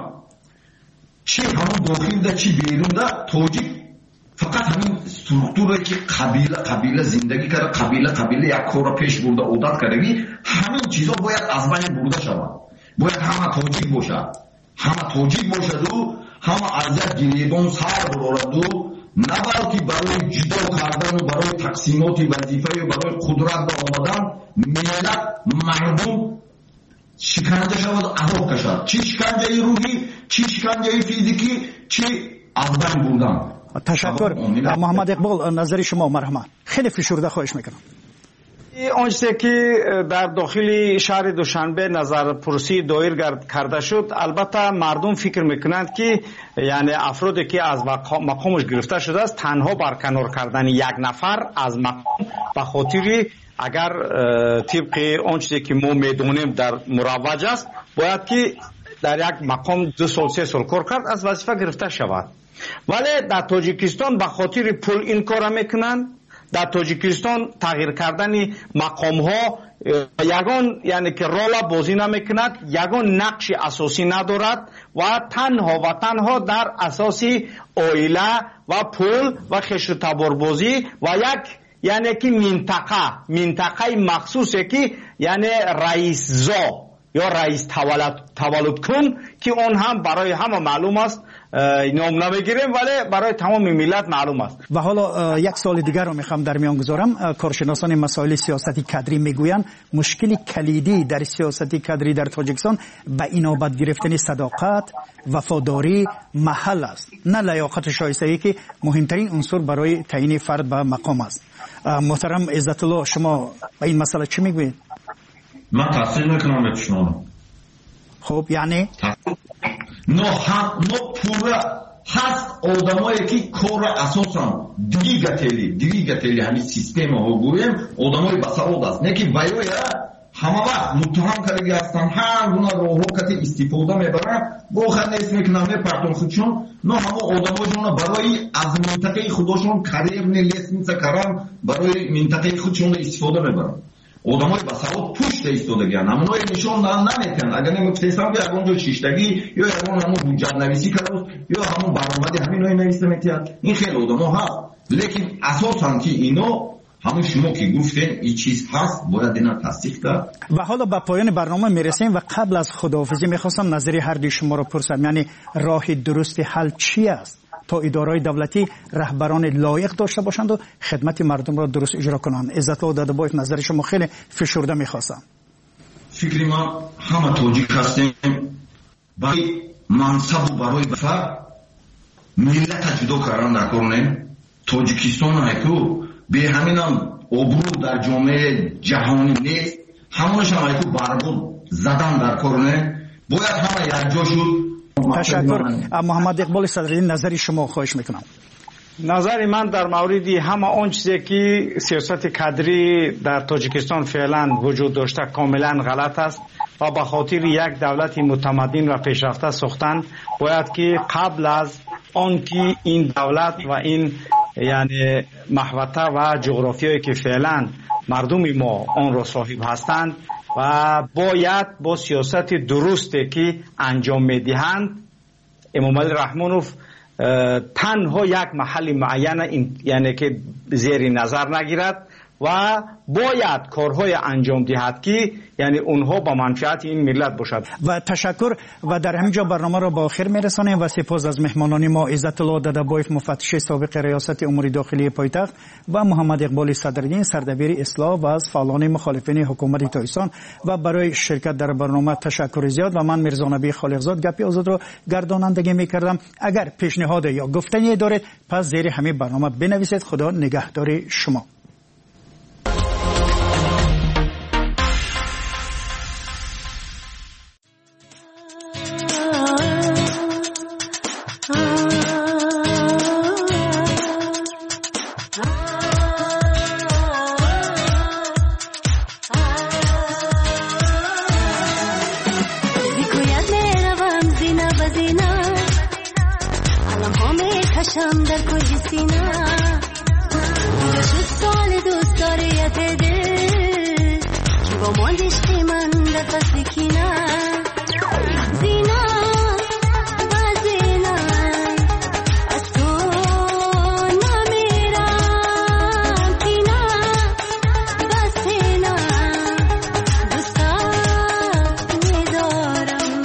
Speaker 16: чи ҳамон дохилда чи берунда тоҷик фақат ҳамин структурае ки қабила қабила зиндагӣ карда, қабила қабила як корро пеш бурда одат кардаги, ҳамин чизо бояд аз байн бурда шавад. бояд ҳама тоҷик бошад, ҳама тоҷик бошаду ҳама аз як гиребон сар барораду, на балки барои ҷудо кардану барои тақсимоти вазифаю барои қудрат ба омадан миллат мардум шиканҷа шавад, азоб кашад. Чи шиканҷаи рӯҳӣ, чи шиканҷаи физикӣ, чи аз байн бурдан.
Speaker 15: تشکر محمد اقبال نظر شما مرحمت خیلی فشرده خواهش میکنم.
Speaker 17: آن چیزی که در داخل شهر دوشنبه نظر پرسی دایر کرده شد، البته مردم فکر میکنند که یعنی افرادی که از مقامش گرفته شده است تنها برکنار کردن یک نفر از مقام به خاطر اگر طبق آن چیزی که ما میدونیم در مروج است باید که در یک مقام دو سال سه سال کار کرد از وظیفه گرفته شود. ولی در تاجیکستان به خاطر پول این کار میکنن. در تاجیکستان تغییر کردن مقام ها یگان یعنی که رول بازی نمیکند، یگان نقش اساسی ندارد و تنها و تنها در اساس اویله و پول و خشر تباربازی و یک یعنی که منطقه منطقه مخصوصه که یعنی رئیس زا یا رئیس تولد تولد کن که اون هم برای همه معلوم است، نام نمیگیریم ولی برای تمام ملت معلوم است.
Speaker 15: و حالا یک سوال دیگر رو میخوام در میان گذارم. کارشناسان مسائل سیاستی کادری میگویند مشکل کلیدی در سیاستی کادری در تاجیکستان به اینابت گرفتن صداقت، وفاداری، محل است، نه لیاقت شایستگی که مهمترین عنصر برای تعیین فرد به مقام است. محترم عزت الله شما به این مسئله چی میگویید؟
Speaker 16: من تفسیر میکنم به شما.
Speaker 15: خب یعنی
Speaker 16: но но пура ҳаст одамое ки кора асосан двигатели двигатели ҳамин системаҳо гӯем одамои басавод аст, не ки ваёя ҳамавақт муттаҳам кардаги ҳастанд, ҳар гуна роҳҳо кати истифода мебаранд, бохар нест мекунанд мепартон худшон, но ҳамо одамоишона барои аз минтақаи худошон карьерни лестница кардан барои минтақаи худшон истифода мебаранд. одамои басавод пушта истодагианд, ҳамоное нишон наметиҳанд. агар намефтесам ки ягон ҷо шиштагӣ ё ягон ҳамон ҳуҷҷатнависӣ кардааст ё ҳамон баромади ҳаминое нависта метиҳад. ин хеле одамо ҳаст, лекин асосан ки ино ҳамон шумо ки гуфтен ин чиз ҳаст, бояд ина тасдиқ кард.
Speaker 15: و حالا به پایان برنامه میرسیم و قبل از خداحافظی میخواستم نظری هر دوی شما رو پرسم، یعنی راه درست حل چی است تا اداره‌های دولتی رهبران لایق داشته باشند و خدمت مردم را درست اجرا کنند. عزت الله دادبایف نظر شما خیلی فشرده میخواستم.
Speaker 16: فکری ما همه توجیه هستیم برای منصب و برای بفر ملت جدا کردن در کارونه تاجیکستان هایکو به همین هم ابرو در جامعه جهانی نیست، همونش هم هایکو بربود زدن در کارونه باید همه یک جا شد.
Speaker 15: تشکر. محمد اقبال صدرالدین نظری شما خواهش میکنم.
Speaker 17: نظر من در مورد همه آن چیزی که سیاست کادری در تاجیکستان فعلا وجود داشته کاملا غلط است و به خاطر یک دولت متمدن و پیشرفته ساختن باید که قبل از آن که این دولت و این یعنی محوطه و جغرافیایی که فعلا مردم ما آن را صاحب هستند و باید با سیاست درستی که انجام میدهند امام علی رحمانوف تنها یک محل معین یعنی که زیر نظر نگیرد و باید کارهای انجام دهد که یعنی اونها با منفعت این ملت باشد.
Speaker 15: و تشکر و در همینجا برنامه را با آخر میرسانیم و سپاس از مهمانان ما عزت الله دادبایف مفتش سابق ریاست امور داخلی پایتخت و محمد اقبال صدرالدین سردبیر اصلاح و از فعالان مخالفین حکومت تایسان و برای شرکت در برنامه تشکر زیاد و من میرزا نبی خالقزاد گپی آزاد را گردانندگی میکردم. اگر پیشنهاد یا گفتنی دارید پس زیر همین برنامه بنویسید. خدا نگهدار شما.
Speaker 4: باشم در کل سینه شد سال دوست داریت دل که با ماند عشق من در فصل کینه زینه و زینه از تو نمیرم کینه و سینه دوستت میدارم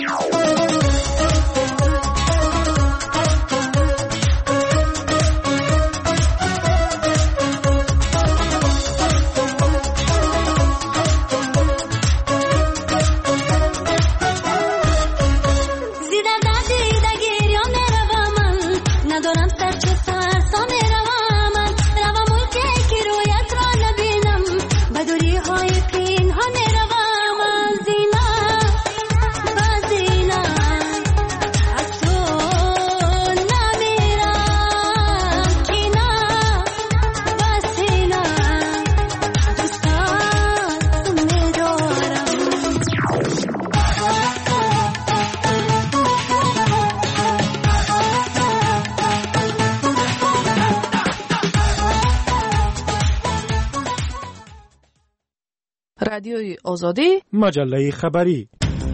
Speaker 5: رادیوی آزادی
Speaker 8: مجله خبری.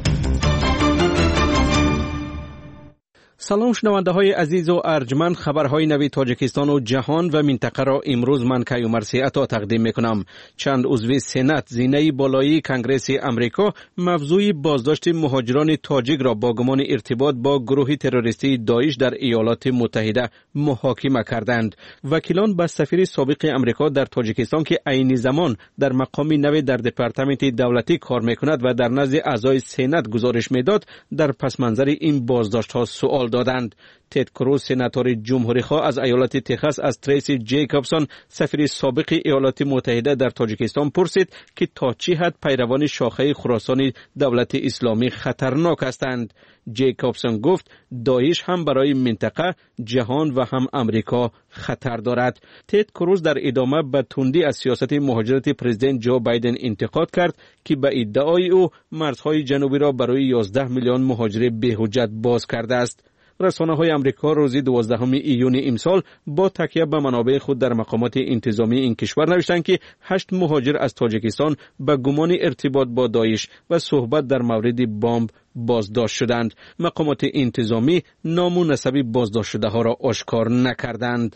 Speaker 3: سلام شنونده های عزیز و ارجمند، خبرهای نوی تاجیکستان و جهان و منطقه را امروز من کیومرث عطا تقدیم میکنم. چند عضو سنات زینه بالایی کنگره امریکا موضوع بازداشت مهاجران تاجیک را با گمان ارتباط با گروه تروریستی داعش در ایالات متحده محاکمه کردند. وکیلان به سفیر سابق امریکا در تاجیکستان که عین زمان در مقام نو در دپارتمنت دولتی کار میکند و در نزد اعضای سنات گزارش میداد، در پس منظر این بازداشت ها سوال دادند. تد کروز سناتور جمهوری خواه از ایالت تگزاس از تریسی جیکابسون سفیر سابق ایالات متحده در تاجیکستان پرسید که تا چه حد پیروان شاخه خراسان دولت اسلامی خطرناک هستند. جیکابسون گفت داعش هم برای منطقه، جهان و هم امریکا خطر دارد. تد کروز در ادامه به تندی از سیاست مهاجرت پرزیدنت جو بایدن انتقاد کرد که به ادعای او مرزهای جنوبی را برای یازده میلیون مهاجر بی‌حجت باز کرده است. رسانه‌های آمریکا روز دوازدهم ایون امسال با تکیه به منابع خود در مقامات انتظامی این کشور نوشتند که هشت مهاجر از تاجیکستان به گمان ارتباط با داعش و صحبت در مورد بمب بازداشت شدند. مقامات انتظامی نام و نسب بازداشت شده ها را آشکار نکردند.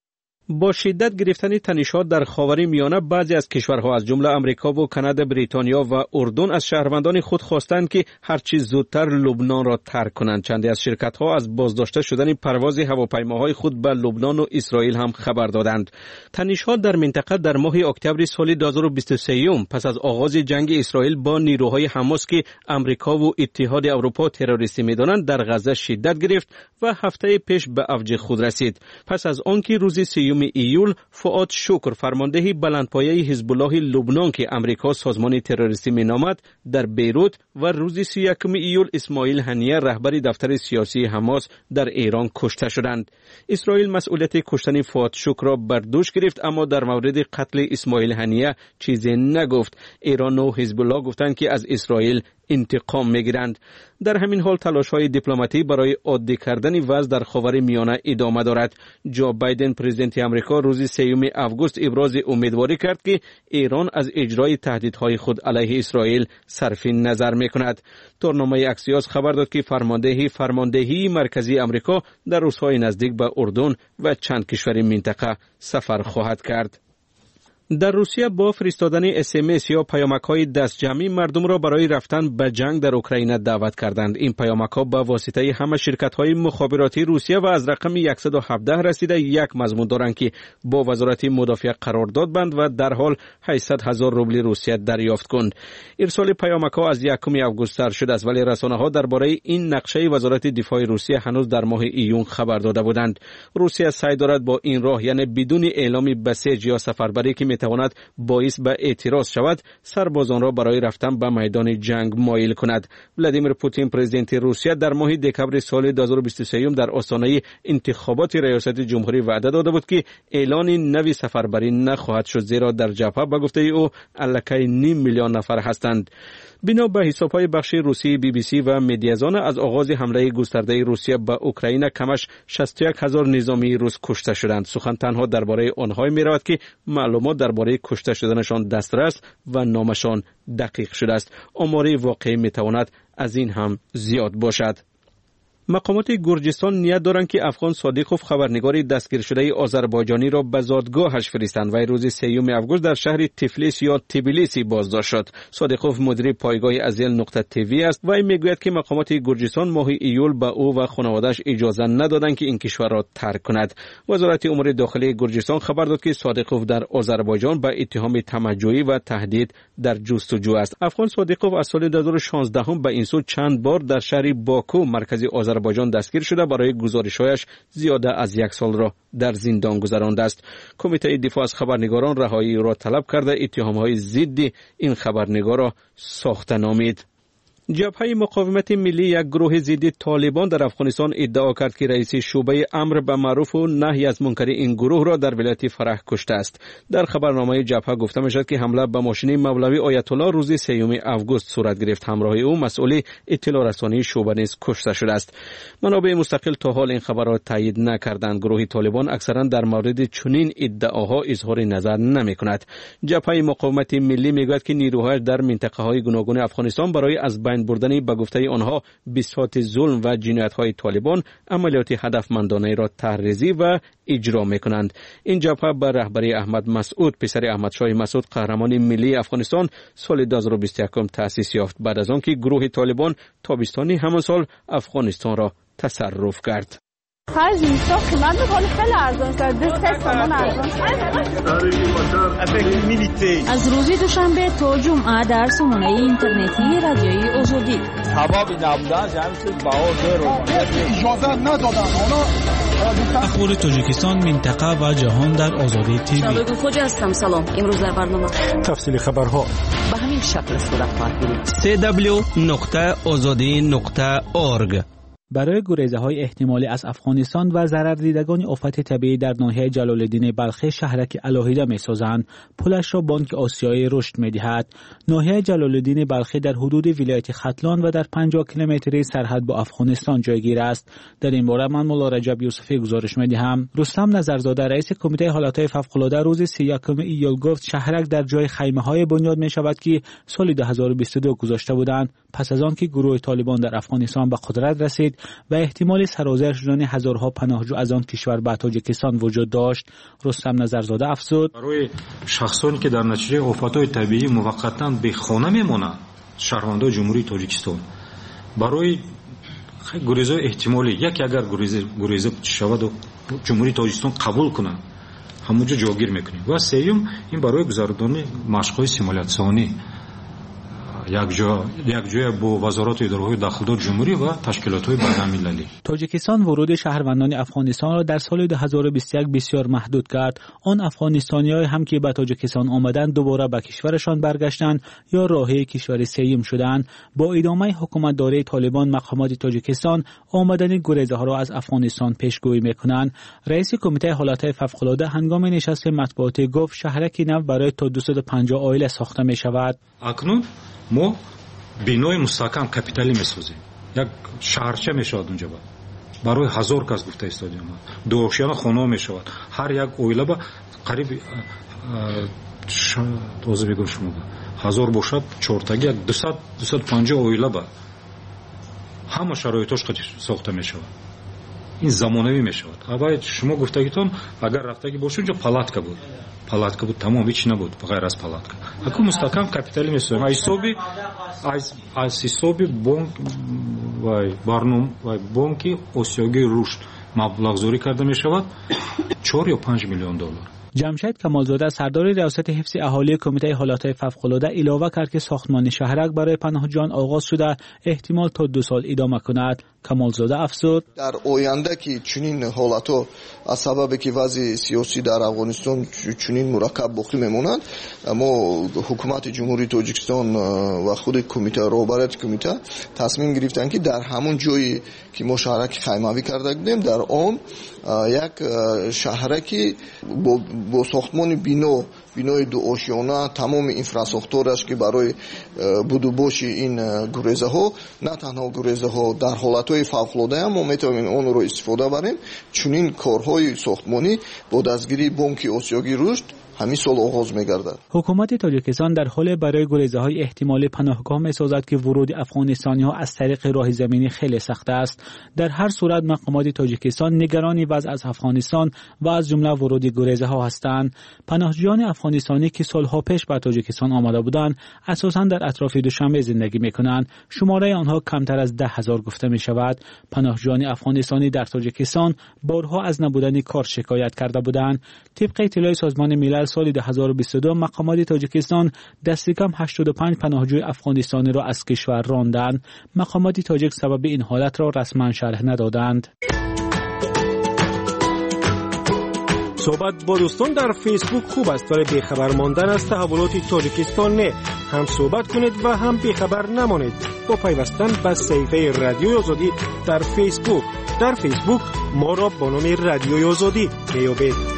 Speaker 3: با شدت گرفتن تنش‌ها در خاورمیانه بعضی از کشورها از جمله امریکا و کانادا، بریتانیا و اردن از شهروندان خود خواستند که هرچی زودتر لبنان را ترک کنند. چندی از شرکت‌ها از بازداشته شدن پرواز هواپیماهای خود به لبنان و اسرائیل هم خبر دادند. تنش‌ها در منطقه در ماه اکتبر سال دو هزار و بیست و سه پس از آغاز جنگ اسرائیل با نیروهای حماس که امریکا و اتحاد اروپا تروریستی می‌دانند در غزه شدت گرفت و هفته پیش به اوج خود رسید. پس از آنکه روز سه ایول فؤاد شکر فرمانده بلندپایه حزب الله لبنان که امریکا سازمان تروریستی مینامد در بیروت و روز سی و یکم ایول اسماعیل هنیه رهبر دفتر سیاسی حماس در ایران کشته شدند. اسرائیل مسئولیت کشتن فؤاد شکر را بر دوش گرفت، اما در مورد قتل اسماعیل هنیه چیزی نگفت. ایران و حزب الله گفتند که از اسرائیل انتقام میگیرند. در همین حال تلاش‌های دیپلماتی برای عادی کردن وضع در خاورمیانه ادامه دارد. جو بایدن پرزیدنت آمریکا روز سوم آگوست ابراز امیدواری کرد که ایران از اجرای تهدیدهای خود علیه اسرائیل صرف نظر میکند. تورنمه اکسیوس خبر داد که فرماندهی فرماندهی مرکزی آمریکا در روزهای نزدیک به اردن و چند کشور منطقه سفر خواهد کرد. در روسیه با فرستادن اس ام اس یا پیامک‌های دستجمعی مردم را برای رفتن به جنگ در اوکراین دعوت کردند. این پیامک‌ها به واسطه همه شرکت‌های مخابراتی روسیه و از رقم صد و هفده رسیده یک مضمون دارند که با وزارت مدافع قرارداد بند و در حال هشتصد هزار روبل روسیه دریافت کند. ارسال پیامک‌ها از یکم آگوست سر شد است، ولی رسانه‌ها درباره این نقشه وزارت دفاع روسیه هنوز در ماه ایون خبر داده بودند. روسیه سعی دارد با این راه، یعنی بدون اعلام بسیج یا سفربری که میتواند باعث به اعتراض شود سربازان را برای رفتن به میدان جنگ مایل کند. ولادیمیر پوتین پرزیدنت روسیه در ماه دکمبر سال دو هزار و بیست و سه در آستانه انتخابات ریاست جمهوری وعده داده بود که اعلان نوی سفربری نخواهد شد، زیرا در جبهه به گفته او الکی نیم میلیون نفر هستند. بنا به حساب‌های بخش روسی بی بی سی و مدیازان، از آغاز حمله گسترده روسیه به اوکراین کمش شصت و یک هزار نظامی روس کشته شدند. سخن تنها درباره آنها می‌رود که معلومات درباره کشته شدنشان دسترس و نامشان دقیق شده است. آمار واقعی می‌تواند از این هم زیاد باشد. مقامات گرجستان نیت دارند که افغان صادقوف خبرنگار دستگیر شده آذربایجانی را به زادگاهش فرستند. وی روز سوم آگوست در شهر تفلیس یا تبلیسی بازداشت شد. صادقوف مدیر پایگاه ازیل نقطه تیوی است. وی میگوید که مقامات گرجستان ماه ایول به او و خانواده‌اش اجازه ندادند که این کشور را ترک کند. وزارت امور داخلی گرجستان خبر داد که صادقوف در آذربایجان به اتهام تمجیدی و تهدید در جستجو است. افغان صادقوف از سال دو هزار و شانزده به این سو چند بار در شهر باکو مرکز آذربایجان دستگیر شده. برای گزارش‌هایش زیاده از یک سال را در زندان گذرانده است. کمیته دفاع از خبرنگاران رهایی را طلب کرده اتهام‌های ضد این خبرنگار را ساخته نامید. جبهه مقاومت ملی، یک گروه ضد طالبان در افغانستان، ادعا کرد که رئیس شعبه امر به معروف و نهی از منکر این گروه را در ولایت فرح کشته است. در خبرنامه جبهه گفته می‌شد که حمله به ماشین مولوی آیت الله روز سوم آگوست صورت گرفت. همراه او مسئول اطلاع رسانی شعبه نیز کشته شده است. منابع مستقل تا حال این خبر را تایید نکردند. گروه طالبان اکثرا در مورد چنین ادعاها اظهار نظر نمی‌کند. جبهه مقاومت ملی میگوید که نیروهای در منطقه‌های گوناگون افغانستان برای از بردنی به گفته آنها بساط ظلم و جنایت‌های طالبان عملیات هدفمندانه را طرح‌ریزی و اجرا می‌کنند. این جبهه به رهبری احمد مسعود پسر احمد شاه مسعود قهرمان ملی افغانستان سال دو هزار و بیست و یک تأسیس یافت، بعد از آنکه گروه طالبان تابستان همان سال افغانستان را تصرف کرد.
Speaker 1: خرج میسا قیمت میکنه خیلی ارزان است. دو سه سامان ارزان
Speaker 2: از روز دوشنبه تا جمعه در سامانه اینترنتی رادیوی آزادی.
Speaker 7: سبب نبودن جمعیت باور رو اجازه ندادن.
Speaker 6: اخبار تاجیکستان، منطقه و جهان در آزادی تیوی.
Speaker 9: شبکه خوج هستم. سلام. امروز در برنامه
Speaker 8: تفصیل خبرها
Speaker 9: به همین شکل صورت خواهد گرفت.
Speaker 3: دبلیو دبلیو دبلیو نقطه آزادی نقطه اورگ.
Speaker 6: برای گریزه‌های احتمالی از افغانستان و ضرر دیدگان آفت طبیعی در ناحیه جلال‌الدین بلخ شهرک علاهیده می‌سازند، پولش را بانک آسیایی رشد می‌دهد. ناحیه جلال‌الدین بلخ در حدود ولایت ختلان و در پنجاه کیلومتری سرحد با افغانستان جایگیر است. در این باره من مولا رجب یوسفی گزارش می‌دهم. رستم نظرزاده رئیس کمیته حالات فوق‌العاده روز سی و یکم ایول گفت شهرک در جای خیمه‌های بنیاد می‌شود که سال دو هزار و بیست و دو گذاشته بودند، پس از آن که گروه طالبان در افغانستان به قدرت رسید و احتمال سرازیر شدن هزارها پناهجو از آن کشور به تاجیکستان وجود داشت. رستم نظرزاده افزود
Speaker 10: برای شخصانی که در نتیجه آفت‌های طبیعی موقتاً به خانه میمونند، شهروندان جمهوری تاجیکستان، برای گریزهای احتمالی یک اگر گریزه گریزه شود و جمهوری تاجیکستان قبول کنند، همونجا جاگیر میکنیم. و سوم این برای گذراندن مشق‌های سیمولیاسیونی یک جا یک جای با وزارت اداره‌های داخلدار جمهوری و تشکیلات‌های بین‌المللی.
Speaker 6: تاجیکستان ورود شهروندان افغانستان را در سال دو هزار و بیست و یک بسیار محدود کرد. آن افغانستانی‌های هم که به تاجیکستان آمدند دوباره به کشورشان برگشتند یا راهی کشور سوم شدند. با ادامه حکومتداری طالبان مقامات تاجیکستان آمدن گریزه‌ها را از افغانستان پیشگویی می‌کنند. رئیس کمیته حالات فوق‌العاده هنگام نشست مطبوعاتی گفت شهرک نو برای تا دویست و پنجاه عائله ساخته می‌شود.
Speaker 10: اکنون ما بینای مستحکم کپیتالی میسازیم. یک شهرچه میشود اونجا با برای هزار کس گفته استادیوم دو آشیانه خانه میشود. هر یک اویله با قریب دوازده بگم شما با هزار باشد چهارتگی یک دویست دویست و پنجاه اویله با همه شرایطش ساخته میشود. این زمانوی میشود. اول شما گفتگیتون اگر رفتگی باشه اونجا پالاتکا بود. پالاتکا بود، تمام هیچ نبود غیر از پالاتکا. اکنون مستحکم کپیتالی میسازیم. حسابی از از حسابی بانک و برنامه و بانکی آسیایی رشد مبلغ‌زوری کرده میشود چهار یا پنج میلیون دلار.
Speaker 6: جمشید کمالزاده سردار ریاست حفظ اهالی کمیته حالات فوق‌العاده علاوه کرد که ساختمان شهرک برای پناهجویان آغاز شده احتمال تا دو سال ادامه کند. کمالزاده افزود:
Speaker 11: در آینده که چنین حالت‌ها از سبب که وضع سیاسی در افغانستان چنین مرکب باقی میمونند، اما حکومت جمهوری تاجیکستان و خود کمیته رهبری کمیته تصمیم گرفتند که در همون جایی که ما شهرک خیمه‌وی کرده بودیم در آن یک شهرکی با, با ساختمان بنا بینای دو آشیانه تمام اینفراستراکچورش که برای بود و باش این گریزه ها، نه تنها گریزه ها، در حالت های فوق العاده هم ما میتونیم اون رو استفاده بریم. چنین کارهای ساختمانی با دستگیری بانک آسیایی رشد همین سال آغاز می‌گردد.
Speaker 6: حکومت تاجیکستان در حال برای گریزه‌های احتمالی پناهگاه می‌سازد که ورود افغانستانی‌ها از طریق راه زمینی خیلی سخت است. در هر صورت مقامات تاجیکستان نگران وضع از افغانستان و از جمله ورود گریزه‌ها هستند. پناهجویان افغانستانی که سالها پیش به تاجیکستان آمده بودند، اساساً در اطراف دوشنبه زندگی می‌کنند. شماره آنها کمتر از ده هزار گفته می‌شود. پناهجویان افغانستانی در تاجیکستان بارها از نبودن کار شکایت کرده بودند. طبق اطلاع سازمان ملل سال دو هزار و بیست و دو مقامات تاجیکستان دست کم هشتاد و پنج پناهجوی افغانستانی را از کشور راندند. مقامات تاجیک سبب این حالت را رسما شرح ندادند.
Speaker 8: صحبت با دوستان در فیسبوک خوب است، برای بیخبر ماندن از تحولات تاجیکستان نه. هم صحبت کنید و هم بیخبر نمانید با پیوستن به صفحه رادیوی آزادی در فیسبوک. در فیسبوک ما را با نام رادیوی آزادی میابید.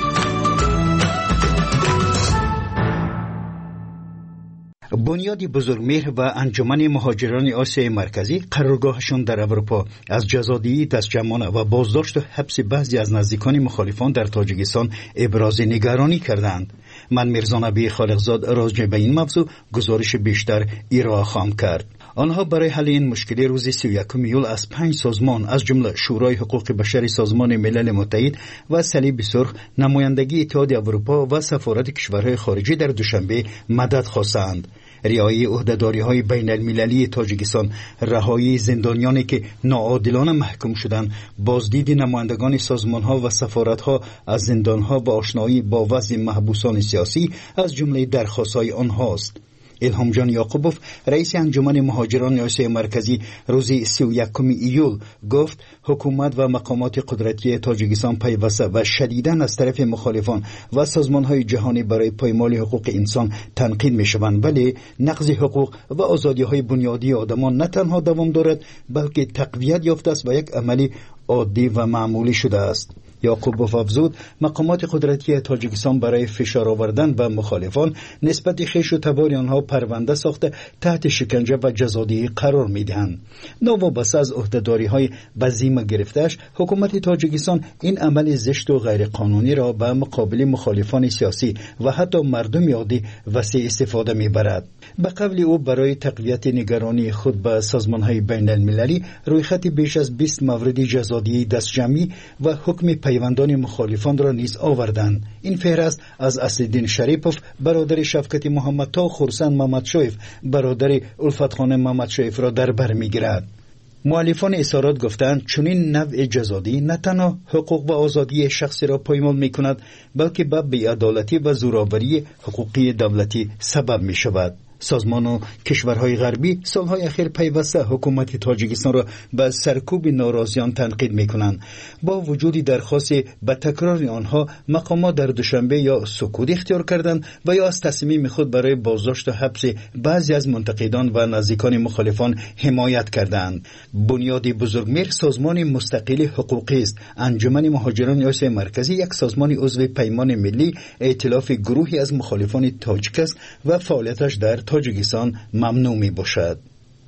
Speaker 15: بنیاد بزرگمهر و انجمن مهاجران آسیای مرکزی قرارگاهشان در اروپا از جزادی، دستجمعانه و بازداشت و حبس بعضی از نزدیکان مخالفان در تاجیکستان ابراز نگرانی کردند. من میرزا نبی خالقزاد راجع به این موضوع گزارش بیشتر ارائه خواهم کرد. آنها برای حل این مشکل روز سی و یکم ایول از پنج سازمان از جمله شورای حقوق بشر سازمان ملل متحد و صلیب سرخ، نمایندگی اتحاد اروپا و سفارت کشورهای خارجی در دوشنبه مدد خواستند. رعایت عهده‌داری‌های بین المللی تاجیکستان، رهایی زندانیانی که ناعادلانه محکوم شدند، بازدید نمایندگان سازمان‌ها و سفارت‌ها از زندان‌ها و آشنایی با وضع محبوسان سیاسی از جمله درخواست‌های آنهاست. الهام جان یعقوبوف رئیس انجمن مهاجران آسیای مرکزی روز سی و یکم ایول گفت حکومت و مقامات قدرتی تاجیکستان پیوسته و شدیداً از طرف مخالفان و سازمان‌های جهانی برای پایمال حقوق انسان تنقید می‌شوند، ولی نقض حقوق و آزادی‌های بنیادی آدمان نه تنها دوام دارد بلکه تقویت یافته است و یک عملی عادی و معمولی شده است. یعقوبوف افزود مقامات قدرتی تاجیکستان برای فشار آوردن به مخالفان نسبت خویش و تبار آنها پرونده ساخته تحت شکنجه و جزادی قرار میدهند. نوابسته از عهده‌داری‌های به ذمه گرفته‌اش، حکومت تاجیکستان این عمل زشت و غیر قانونی را به مقابل مخالفان سیاسی و حتی مردم عادی وسیع استفاده میبرد. به قول او برای تقویت نگرانی خود به سازمان‌های بین المللی رویخط بیش از بیست مورد جزادی دستجمعی و حکم پیوندان مخالفان را نیز آوردند. این فهرست از اسدالدین شریپوف برادر شفقت محمد تا خورسند محمد شایف برادر الفت خان محمد شایف را در بر میگیرد. مؤلفان اظهارات گفتند چنین نوع جزادی نه تنها حقوق و آزادی شخصی را پایمال میکند بلکه به بی‌عدالتی و زورآوری حقوقی دولتی سبب میشود. سازمان و کشورهای غربی سالهای اخیر پیوسته حکومت تاجیکستان را به سرکوب ناراضیان تنقید میکنند. با وجود درخواست به تکرار آنها، مقامات در دوشنبه یا سکوت اختیار کردند و یا از تصمیم خود برای بازداشت و حبس بعضی از منتقدان و نزدیکان مخالفان حمایت کردند. بنیاد بزرگمهر سازمان مستقل حقوقی است. انجمن مهاجران آسیای مرکزی یک سازمان عضو پیمان ملی ائتلاف گروهی از مخالفان تاجیک است و فعالیتش در تاجیکستان ممنوع می باشد.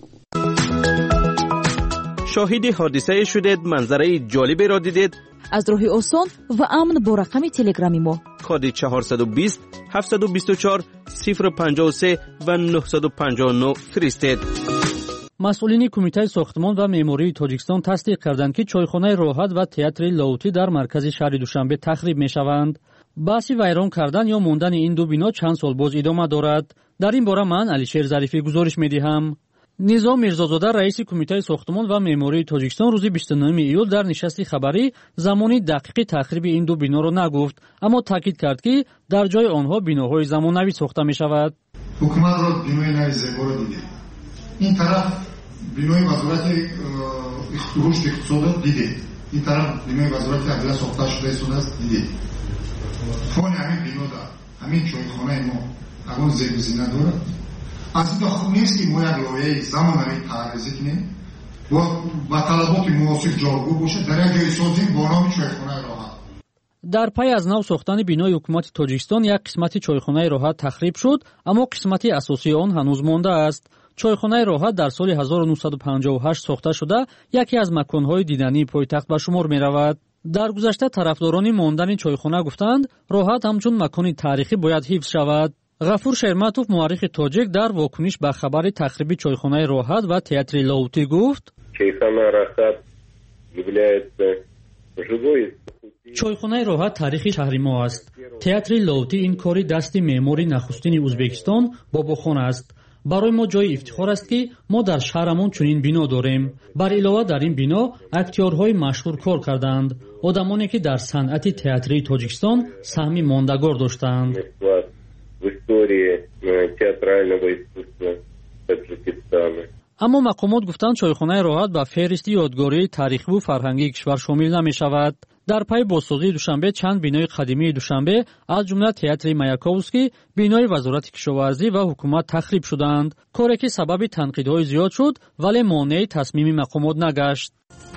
Speaker 3: شاهد حادثه شدید، منظره جالبی را دیدید؟
Speaker 14: از راه آسان و امن با رقم تلگرامی ما
Speaker 3: کد چهارصد و بیست هفتصد و بیست و چهار صفر پنجاه و سه و نهصد و پنجاه و نه فرستید.
Speaker 2: مسئولین کمیته ساختمان و معماری تاجیکستان تصدیق کردند که چایخانه راحت و تئاتر لاوتی در مرکز شهر دوشنبه تخریب می شوند. بحث ویران کردن یا ماندن این دو بنا چند سال باز ادامه دارد. در این باره من علیشیر ظریفی گزارش می‌دهم. نظام میرزازاده رئیس کمیته ساختمان و معماری تاجیکستان روز بیست و نهم ایول در نشست خبری زمانی دقیق تخریب این دو بنا را نگفت، اما تاکید کرد که در جای آنها بناهای زمانوی ساخته می‌شود.
Speaker 12: حکومت را بنای نوی زیبا را دیده. این طرف бинои вазорати рушд иқтисодот дидед, ин тараф бинои вазорати адилия сохта шуда истодааст дидед. фони ҳамин бинода ҳамин чойхонаи мо ягон зебузина дорад. аз ин хуб нест ки мо як лоиҳаи замонави тарҳрезӣ кунем ба талаботи муосир ҷойгӯҳ бошад, дар як ҷое созем бо номи чойхонаи роҳат.
Speaker 6: дар пай аз нав сохтани бинои ҳукумати Тоҷикистон як қисмати чойхонаи роҳат тахриб шуд, аммо қисмати асосии он ҳанӯз мондааст. чойхонаи роҳат дар соли ҳазору нуҳсаду панҷоҳу ҳашт сохта шуда яке аз маконҳои дидании пойтахт ба шумор меравад. дар гузашта тарафдорони мондани чойхона гуфтанд, роҳат ҳамчун макони таърихӣ бояд ҳифз шавад. ғафур шерматов, муаррихи тоҷик, дар вокуниш ба хабари тахриби чойхонаи роҳат ва театри Лоутӣ гуфт:
Speaker 13: чойхона роҳат является живой.
Speaker 6: чойхонаи роҳат таърихи шаҳри мо аст. театри Лоутӣ ин кори дасти меъмори нахустини Ӯзбекистон Бобохон аст. барои мо ҷои ифтихор аст ки мо дар шаҳрамон чунин бино дорем. бар илова дар ин бино актёрҳои машҳур кор карданд, одамоне ки дар санъати театрии Тоҷикистон саҳми мондагор доштанд. аммо мақомот гуфтанд, чойхонаи роҳат ба феҳристи ёдгории таърихиву фарҳангии кишвар шомил намешавад. дар пай бозсозии Душанбе чанд бинои қадимии Душанбе аз ҷумла театри Маяковский, бинои вазорати кишоварзӣ ва ҳукумат тахриб шуданд. коре ки сабаби танқидҳои зиёд шуд, вале монеи тасмими мақомот нагашт.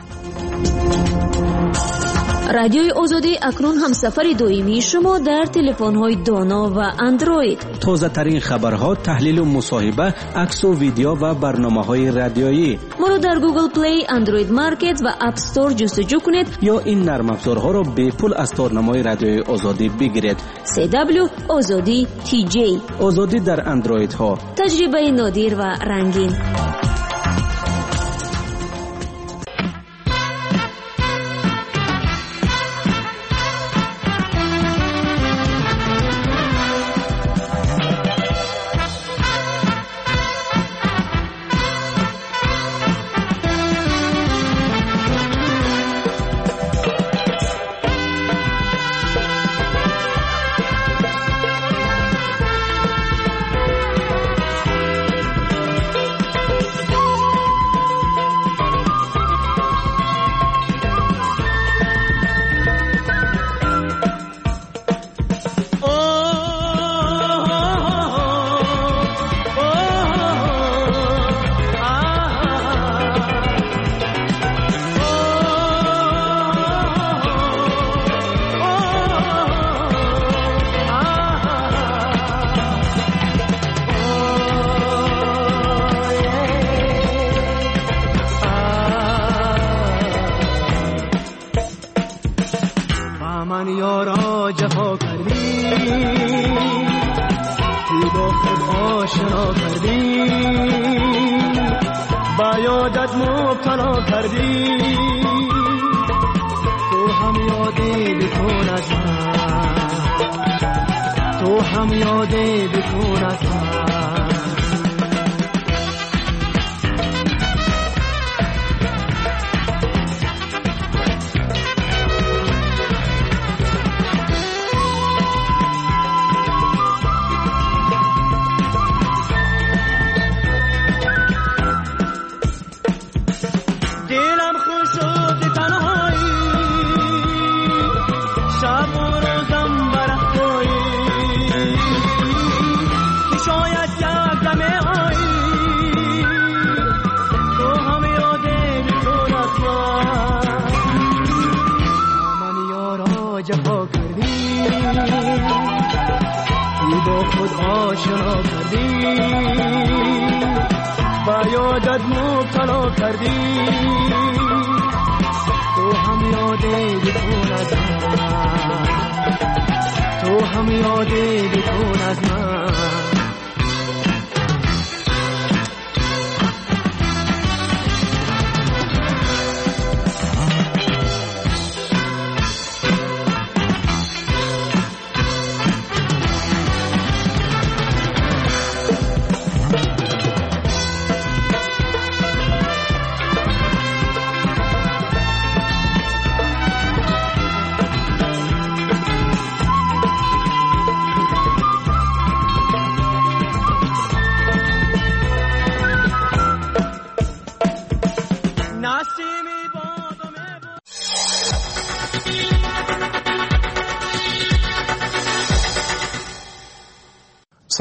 Speaker 21: радиои озодӣ акнун ҳамсафари доимии шумо дар телефонҳои доно ва андроид.
Speaker 3: тозатарин хабарҳо, таҳлилу мусоҳиба, аксу видео ва барномаҳои радиоӣ.
Speaker 21: моро дар Google Play, Android Market ва App Store ҷустуҷӯ кунед
Speaker 3: ё ин нармафзорҳоро бепул аз торнамои радиои озодӣ бигиред.
Speaker 21: си дабл ю озодӣ ти ҷей.
Speaker 3: озодӣ дар андроидҳо.
Speaker 21: таҷрибаи нодир ва рангин.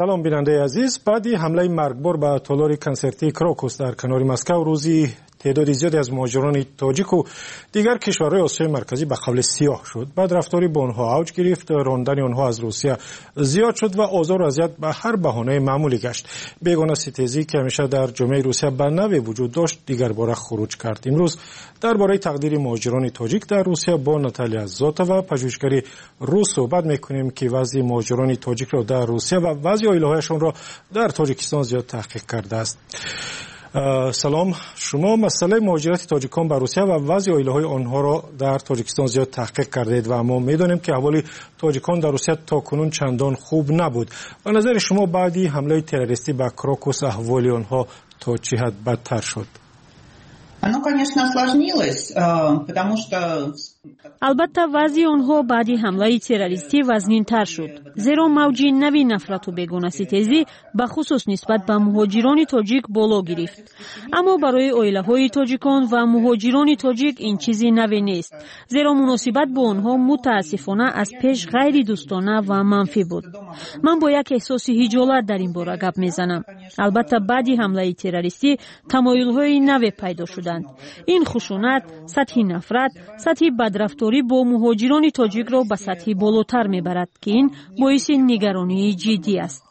Speaker 8: سلام بیننده عزیز. بعدی حمله مرگبار به تالار کنسرتی کراکوس در کنار مسکو روزی تعداد زیادی از مهاجران تاجیک و دیگر کشورهای آسیای مرکزی به قول سیاه شد. بعد رفتاری با آنها اوج گرفت، راندن آنها از روسیه زیاد شد و آزار و اذیت به هر بهانه معمولی گشت. بیگانه ستیزی که همیشه در جامعه روسیه به نوی وجود داشت دیگر باره خروج کرد. امروز درباره تقدیر مهاجران تاجیک در روسیه با ناتالیا زاتا و پژوهشگری روس صحبت میکنیم که وضع مهاجران تاجیک را در روسیه و وضع عائله‌هایشان را در تاجیکستان زیاد تحقیق کرده است. سلام، شما مسئله مهاجرت تاجیکان به روسیه و وضع عائله‌های آنها را در تاجیکستان زیاد تحقیق کردید و ما می‌دانیم که احوال تاجیکان در روسیه تاکنون چندان خوب نبود. به نظر شما بعدی حمله تروریستی به کراکوس احوال آنها تا چه حد بدتر شد؟
Speaker 18: Оно, конечно, осложнилось, потому что
Speaker 2: البته وضع آنها بعد حمله تروریستی وزنین‌تر شد، زیرا موج نوی نفرت و بیگانه‌ستیزی به خصوص نسبت به مهاجران تاجیک بالا گرفت. اما برای عائله‌های تاجیکان و مهاجران تاجیک این چیزی نوی نیست، زیرا مناسبت با آنها متاسفانه از پیش غیر دوستانه و منفی بود. من با یک احساس خجالت در این باره گپ میزنم. البته بعد حمله تروریستی تمایل‌های نوی پیدا شدند. این خشونت، سطح نفرت، سطح بدرفتاری با مهاجران تاجیک را به سطح بالاتر میبرد که این باعث نگرانی جدی است.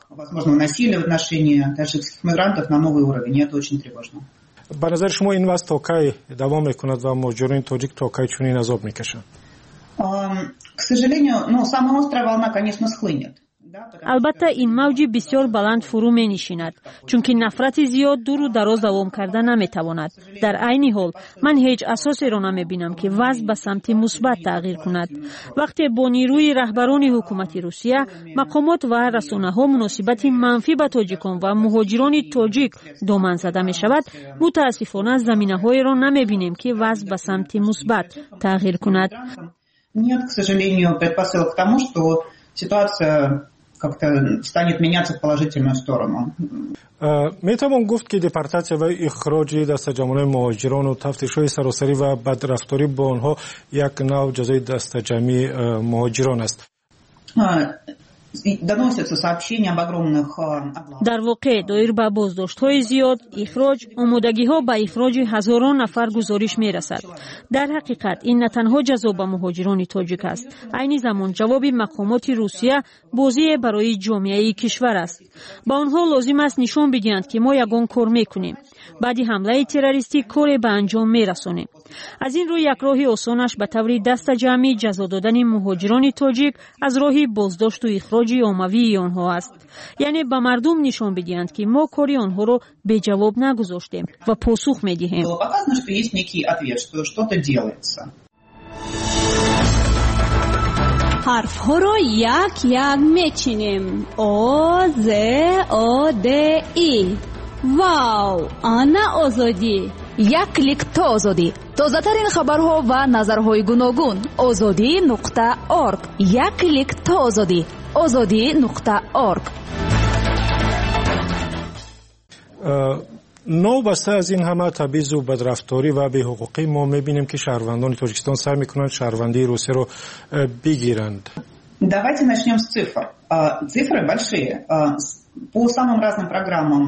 Speaker 8: به نظر شما این وضع تا کی دوام میکند و مهاجران تاجیک تا کی چنین عذاب میکشند؟
Speaker 18: К сожалению, ну, самая острая волна, конечно, схлынет.
Speaker 2: البته این موج بسیار بلند فرو می نشیند، چون که نفرت زیاد دور و دراز دوام کرده نمی تواند. در عین حال من هیچ اساسی را نمی بینم که وضع به سمت مثبت تغییر کند. وقتی با نیروی رهبران حکومت روسیه، مقامات و رسانه ها مناسبت منفی به تاجیکان و مهاجران تاجیک دامن زده می شود، متاسفانه زمینه های را نمی بینیم که وضع به سمت مثبت تغییر کند.
Speaker 18: Нет, к сожалению, предпосылок к тому, что ситуация как-то станет меняться в положительную сторону.
Speaker 8: میتوان گفت که دپارتاسیا و اخراج دسته‌جمعی مهاجران و تفتیش‌های سراسری و بدرفتاری با آنها یک نوع جزای دسته‌جمعی مهاجران است.
Speaker 2: در واقع دایر به بازداشت‌های زیاد، اخراج، آمادگی‌ها به اخراج هزاران نفر گزارش می‌رسد. در حقیقت این نه تنها جزا به مهاجران تاجیک است، عین زمان جواب مقامات روسیه بازی برای جامعه کشور است. با آنها لازم است نشان بدهند که ما یگان کار می‌کنیم. بعد حمله تروریستی کار به انجام می‌رسانیم. از این رو یک راه آسانش به طور دسته‌جمعی جزا دادن مهاجران تاجیک از راه بازداشت و اخراج عمومی آنها است. یعنی به مردم نشان بدهند که ما کاری آنها را به جواب نگذاشتیم و پاسخ می‌دهیم.
Speaker 1: حرف ها را یک یک میچینیم. آ ز آ د ای. واو، آنا آزادی.
Speaker 14: یک کلیک تا آزادی. تازه‌ترین خبرها و نظرهای گوناگون. آزادی نقطه اورگ. یک کلیک تا آزادی. آزادی نقطه اورگ.
Speaker 8: نو بسته از این همه تبعیض و بدرفتاری و بی‌حقوقی ما می‌بینیم که شهروندان تاجیکستان سعی می‌کنند شهروندی روسیه رو بگیرند.
Speaker 18: Давайте начнем с цифр. Цифры большие. По самым разным программам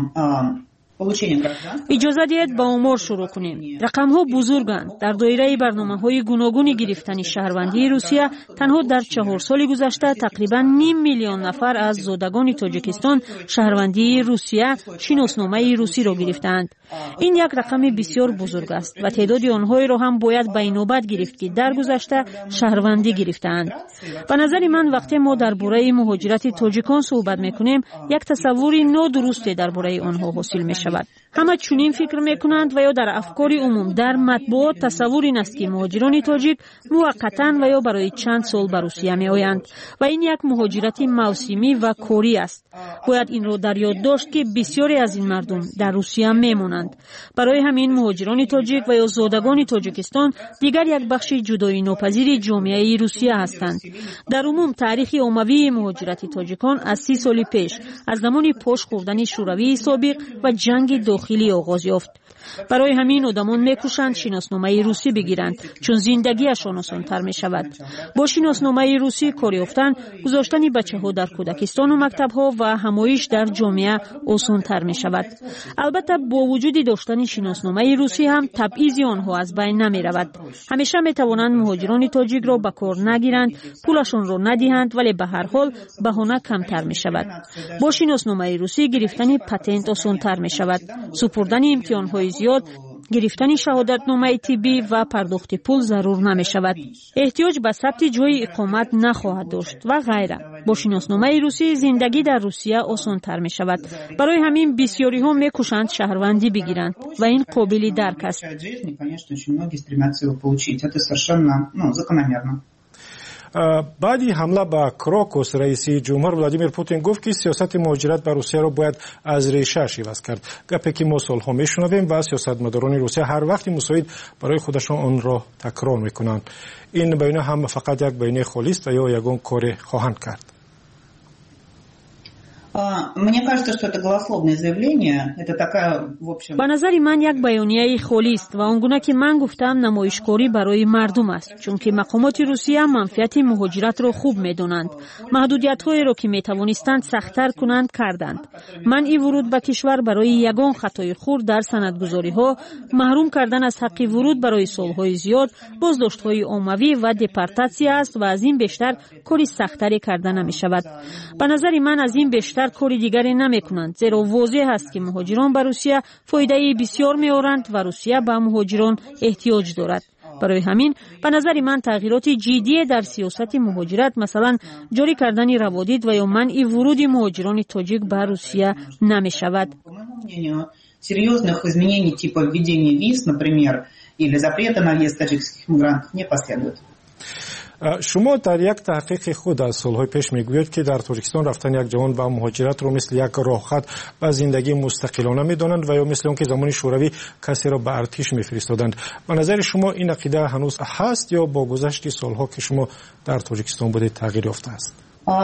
Speaker 2: اجازه دهید با آمار شروع کنیم. رقم ها بزرگند. در دایره برنامه های گوناگون گرفتن شهروندی روسیه تنها در چهار سال گذشته تقریبا نیم میلیون نفر از زادگان تاجیکستان شهروندی روسیه شناسنامه روسی را گرفتند. این یک رقم بسیار بزرگ است و تعداد آنها را هم باید به نوبت گرفت که در گذشته شهروندی گرفتند. به نظر من وقتی ما درباره مهاجرت تاجیکان صحبت میکنیم، یک تصوری نادرستی درباره آنها حاصل میشود. همه چنین فکر میکنند و یا در افکار عموم در مطبوعات تصور این است که مهاجران تاجیک موقتا و یا برای چند سال به روسیه میآیند و این یک مهاجرت موسمی و کاری است. باید این را در یاد داشت که بسیاری از این مردم در روسیه میمانند. برای همین مهاجران تاجیک و یا زادگان تاجیکستان دیگر یک بخش جدایی ناپذیر جامعه روسیه هستند. در عموم تاریخ عمومی مهاجرت تاجیکان از سی سال پیش از زمان پاش خوردن شوروی سابق و جنگ داخلی داخلی آغاز یافت. برای همین آدمان میکوشند شناسنامه روسی بگیرند چون زندگیشان آسان‌تر میشود. با شناسنامه روسی کار یافتن، گذاشتن بچه‌ها در کودکستان و مکتب‌ها و همایش در جامعه آسان‌تر میشود. البته با وجود داشتن شناسنامه روسی هم تبعیض آنها از بین نمیرود. همیشه میتوانند مهاجران تاجیک را به کار نگیرند، پولشان را ندهند، ولی به هر حال بهانه کمتر میشود. با شناسنامه روسی گرفتن پتنت آسان‌تر میشود. سپردن امتحان‌های زیاد، گرفتن شهادتنامه طبی و پرداخت پول ضرور نمی شود. احتیاج به ثبت جای اقامت نخواهد داشت و غیره. با شناسنامه روسی زندگی در روسیه آسان تر می شود. برای همین بسیاری ها می کوشند شهروندی بگیرند و این قابل درک است.
Speaker 8: بعدی حمله به کراکوس رئیس جمهور ولادیمیر پوتین گفت که سیاست مهاجرت به روسیه را باید از ریشه عوض کرد. گپی که ما سالها میشنویم و سیاستمداران روسیه هر وقت مساعد برای خودشان آن را تکرار میکنند. این بیانیه هم فقط یک بیانیه خالی است و یا یگان کار خواهند کرد.
Speaker 2: به نظر من یک بیانیه خالی است و آنگونه که من گفتم نمایشکاری برای مردم است، چون که مقامات روسیه منفعت مهاجرت را خوب میدانند. محدودیت‌هایی را که میتوانستند سخت‌تر کنند کردند. منع ورود به کشور برای یگان خطای خرد در سندگذاری‌ها، محروم کردن از حق ورود برای سال‌های زیاد، بازداشت‌های عمومی و دپورتاسیون است و از این بیشتر کاری سخت‌تری کردن نمی‌شود. به نظر من از این بیشتر کاری دیگری نمی کنند، زیرا واضح است که مهاجران به روسیه فایده بسیار می آورند و روسیه به مهاجران احتیاج دارد. برای همین به نظر من تغییرات جدی در سیاست مهاجرت، مثلا جاری کردن روادید و یا منع ورود مهاجران تاجیک به روسیه نمی شود.
Speaker 18: Серьезных изменений типа введения виз, например, или запрета на въезд таджикских мигрантов не последует.
Speaker 8: شما در یک تحقیق خود از سالهای پیش میگویید که در تاجیکستان رفتن یک جوان به مهاجرت رو مثل یک راهخط به زندگی مستقلانه میدانند و یا مثل اون که زمان شوروی کسی را به ارتش میفرستادند. به نظر شما این عقیده هنوز هست یا با گذشت سالها که شما در تاجیکستان بودید تغییر یافته است؟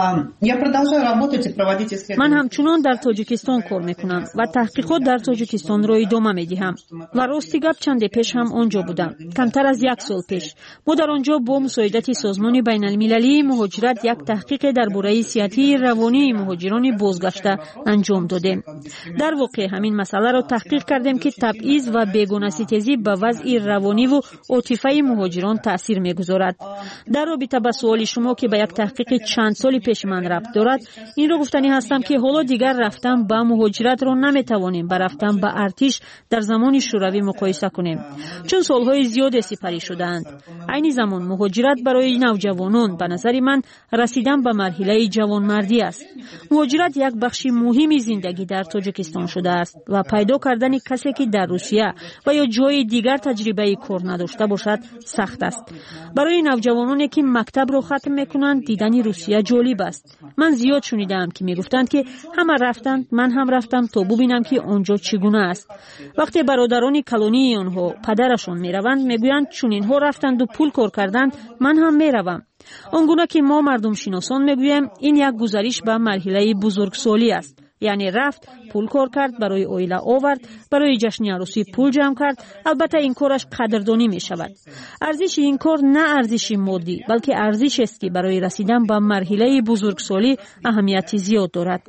Speaker 2: من همچنان در تاجیکستان کار میکنم و تحقیقات در تاجیکستان را ادامه میدهم و راستی گپ چند پیش هم آنجا بودم. کمتر از یک سال پیش ما در آنجا با مساعدت سازمان بین المللی مهاجرت یک تحقیق درباره صحتی روانی مهاجران بازگشته انجام دادیم. در واقع همین مسئله را تحقیق کردیم که تبعیض و بیگانه ستیزی به وضع روانی و عاطفی مهاجران تاثیر میگذارد. در رابطه با سوال شما که به یک تحقیق چند سالی پیش من رفت دارد، این را گفتنی هستم که حالا دیگر رفتن به مهاجرت را نمیتوانیم با رفتن به ارتش در زمان شوروی مقایسه کنیم، چون سالهای زیاد سپری شدند. عین زمان مهاجرت برای نوجوانان به نظر من رسیدن به مرحله جوانمردی است. مهاجرت یک بخش مهمی زندگی در تاجیکستان شده است و پیدا کردن کسی که در روسیه و یا جای دیگر تجربه کار نداشته باشد سخت است. برای نوجوانانی که مکتب را ختم میکنند دیدن روسیه جالب است. من زیاد شنیدم که میگفتند که همه رفتند، من هم رفتم تا ببینم که آنجا چگونه است. وقتی برادران کلونی آنها پدرشون میروند میگویند چون اینها رفتند و پول کار کردند من هم میروم. آنگونه که ما مردم شناسان میگوییم این یک گذریش به مرحله بزرگسالی است. یعنی رفت، پول کار کرد، برای اویله آورد، برای جشن عروسی پول جمع کرد. البته این کارش قدردانی می شود. ارزش این کار نه ارزش مادی بلکه ارزش است که برای رسیدن به مرحله بزرگسالی اهمیت زیاد دارد.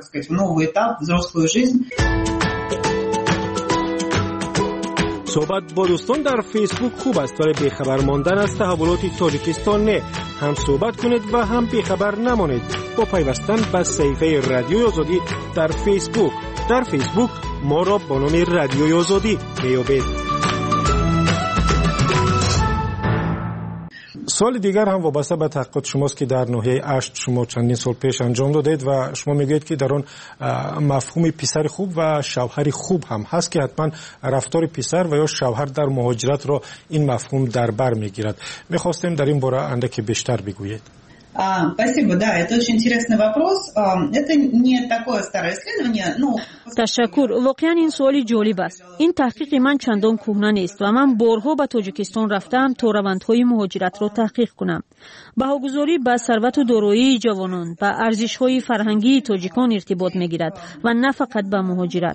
Speaker 8: صحبت با دوستان در فیسبوک خوب است ولی بیخبر ماندن از تحولات تاجیکستان نه. هم صحبت کنید و هم بیخبر نمانید با پیوستن به صفحه رادیوی آزادی در فیسبوک. در فیسبوک ما را با نام رادیوی آزادی میابید. سوال دیگر هم وابسته به تحقیقات شماست که در ناحیه اشت شما چندین سال پیش انجام دادید و شما میگویید که در آن مفهوم پسر خوب و شوهر خوب هم هست که حتما رفتار پسر و یا شوهر در مهاجرت را این مفهوم در بر میگیرد. میخواستیم در این باره اندکی بیشتر بگویید.
Speaker 18: Спасибо, да, это очень интересный вопрос. Это не такое старое исследование, но...
Speaker 2: تشکر. واقعا این سوالی جالب است. این تحقیق من چندان کهنه نیست و من بارها به تاجیکستان رفتم تا روندهای مهاجرت را تحقیق کنم. بهاگذاری به ثروت و دارایی جوانان، به ارزش‌های فرهنگی تاجیکان ارتباط می‌گیرد و نه فقط به مهاجرت.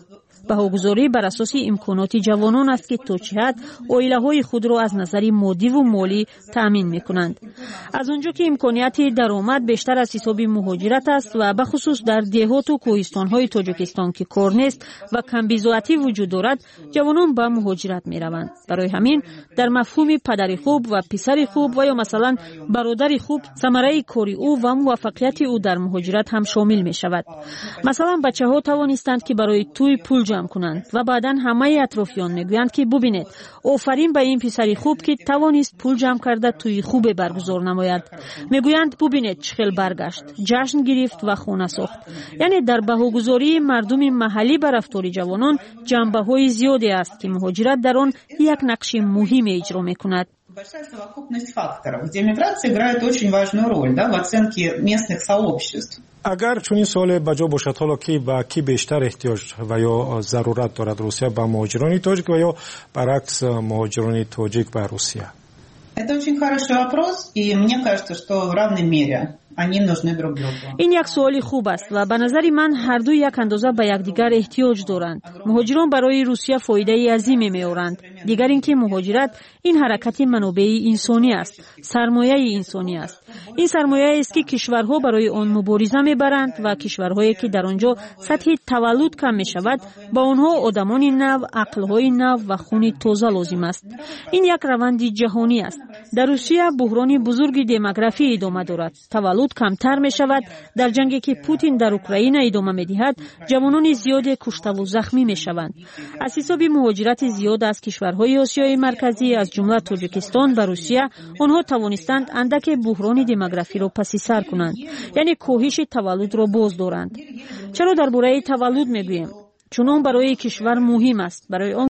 Speaker 2: بهاگذاری بر اساس امکانات جوانان است که تا چه حد عائله‌های خود را از نظر مادی و مالی تأمین می‌کنند. از آنجا که امکانات درآمد بیشتر از حساب مهاجرت است و به خصوص در دهات و کوهستان‌های تاجیکستان که کار نیست و کمبیزاتی وجود دارد، جوانان به مهاجرت می‌روند. برای همین در مفهوم پدر خوب و پسر خوب و یا مثلا برادر خوب، ثمره کاری او و موفقیت او در مهاجرت هم شامل می‌شود. مثلا بچه‌ها توانستند که برای توی پول جمع کنند و بعداً همه اطرافیان میگویند که ببینید آفرین به این پسر خوب که توانست پول جمع کرده توی خوب برگزار نماید. میگویند ببینید چخیل برگشت، جشن گرفت و خانه ساخت. یعنی در بهاگذاری مردم محلی بر رفتار جوانان جنبه‌های زیادی است که مهاجرت در آن یک نقش مهم اجرا می‌کند.
Speaker 18: Большая совокупность факторов, где миграция играет очень важную роль, да, в оценке местных сообществ.
Speaker 8: اگر چون این سوال بجا باشد، حالا که با کی بیشتر احتیاج و یا ضرورت دارد، روسیه با مهاجران تاجیک و یا برعکس مهاجران تاجیک با روسیه؟
Speaker 18: Это очень хороший вопрос, и мне кажется, что в равной мере они нужны друг другу.
Speaker 2: این یک سوال خوب است و به نظر من هر دو یک اندازه به یکدیگر احتیاج دارند. مهاجران برای روسیه فایده عظیمی می‌آورند. دیگر اینکه مهاجرت این حرکت منابع انسانی است، سرمایه انسانی است. این سرمایه است که کشورها برای آن مبارزه می‌برند و کشورهایی که در آنجا سطح تولد کم می‌شود، با آنها آدمان نو، عقل‌های نو و خون تازه لازم است. این یک روند جهانی است. در روسیه بحران بزرگ دموگرافی ادامه دارد. تولد کمتر می شود. در جنگی که پوتین در اوکراین ادامه می دهد، جوانان زیادی کشته و زخمی می شوند. از حساب مهاجرت زیاد از کشورهای آسیای مرکزی از جمله تاجیکستان و روسیه، آنها توانستند اندک بحران دموگرافی را پس سر کنند، یعنی کاهش تولد را باز دارند. چرا درباره تولد می گویم؟ چون آن برای کشور مهم است. برای آن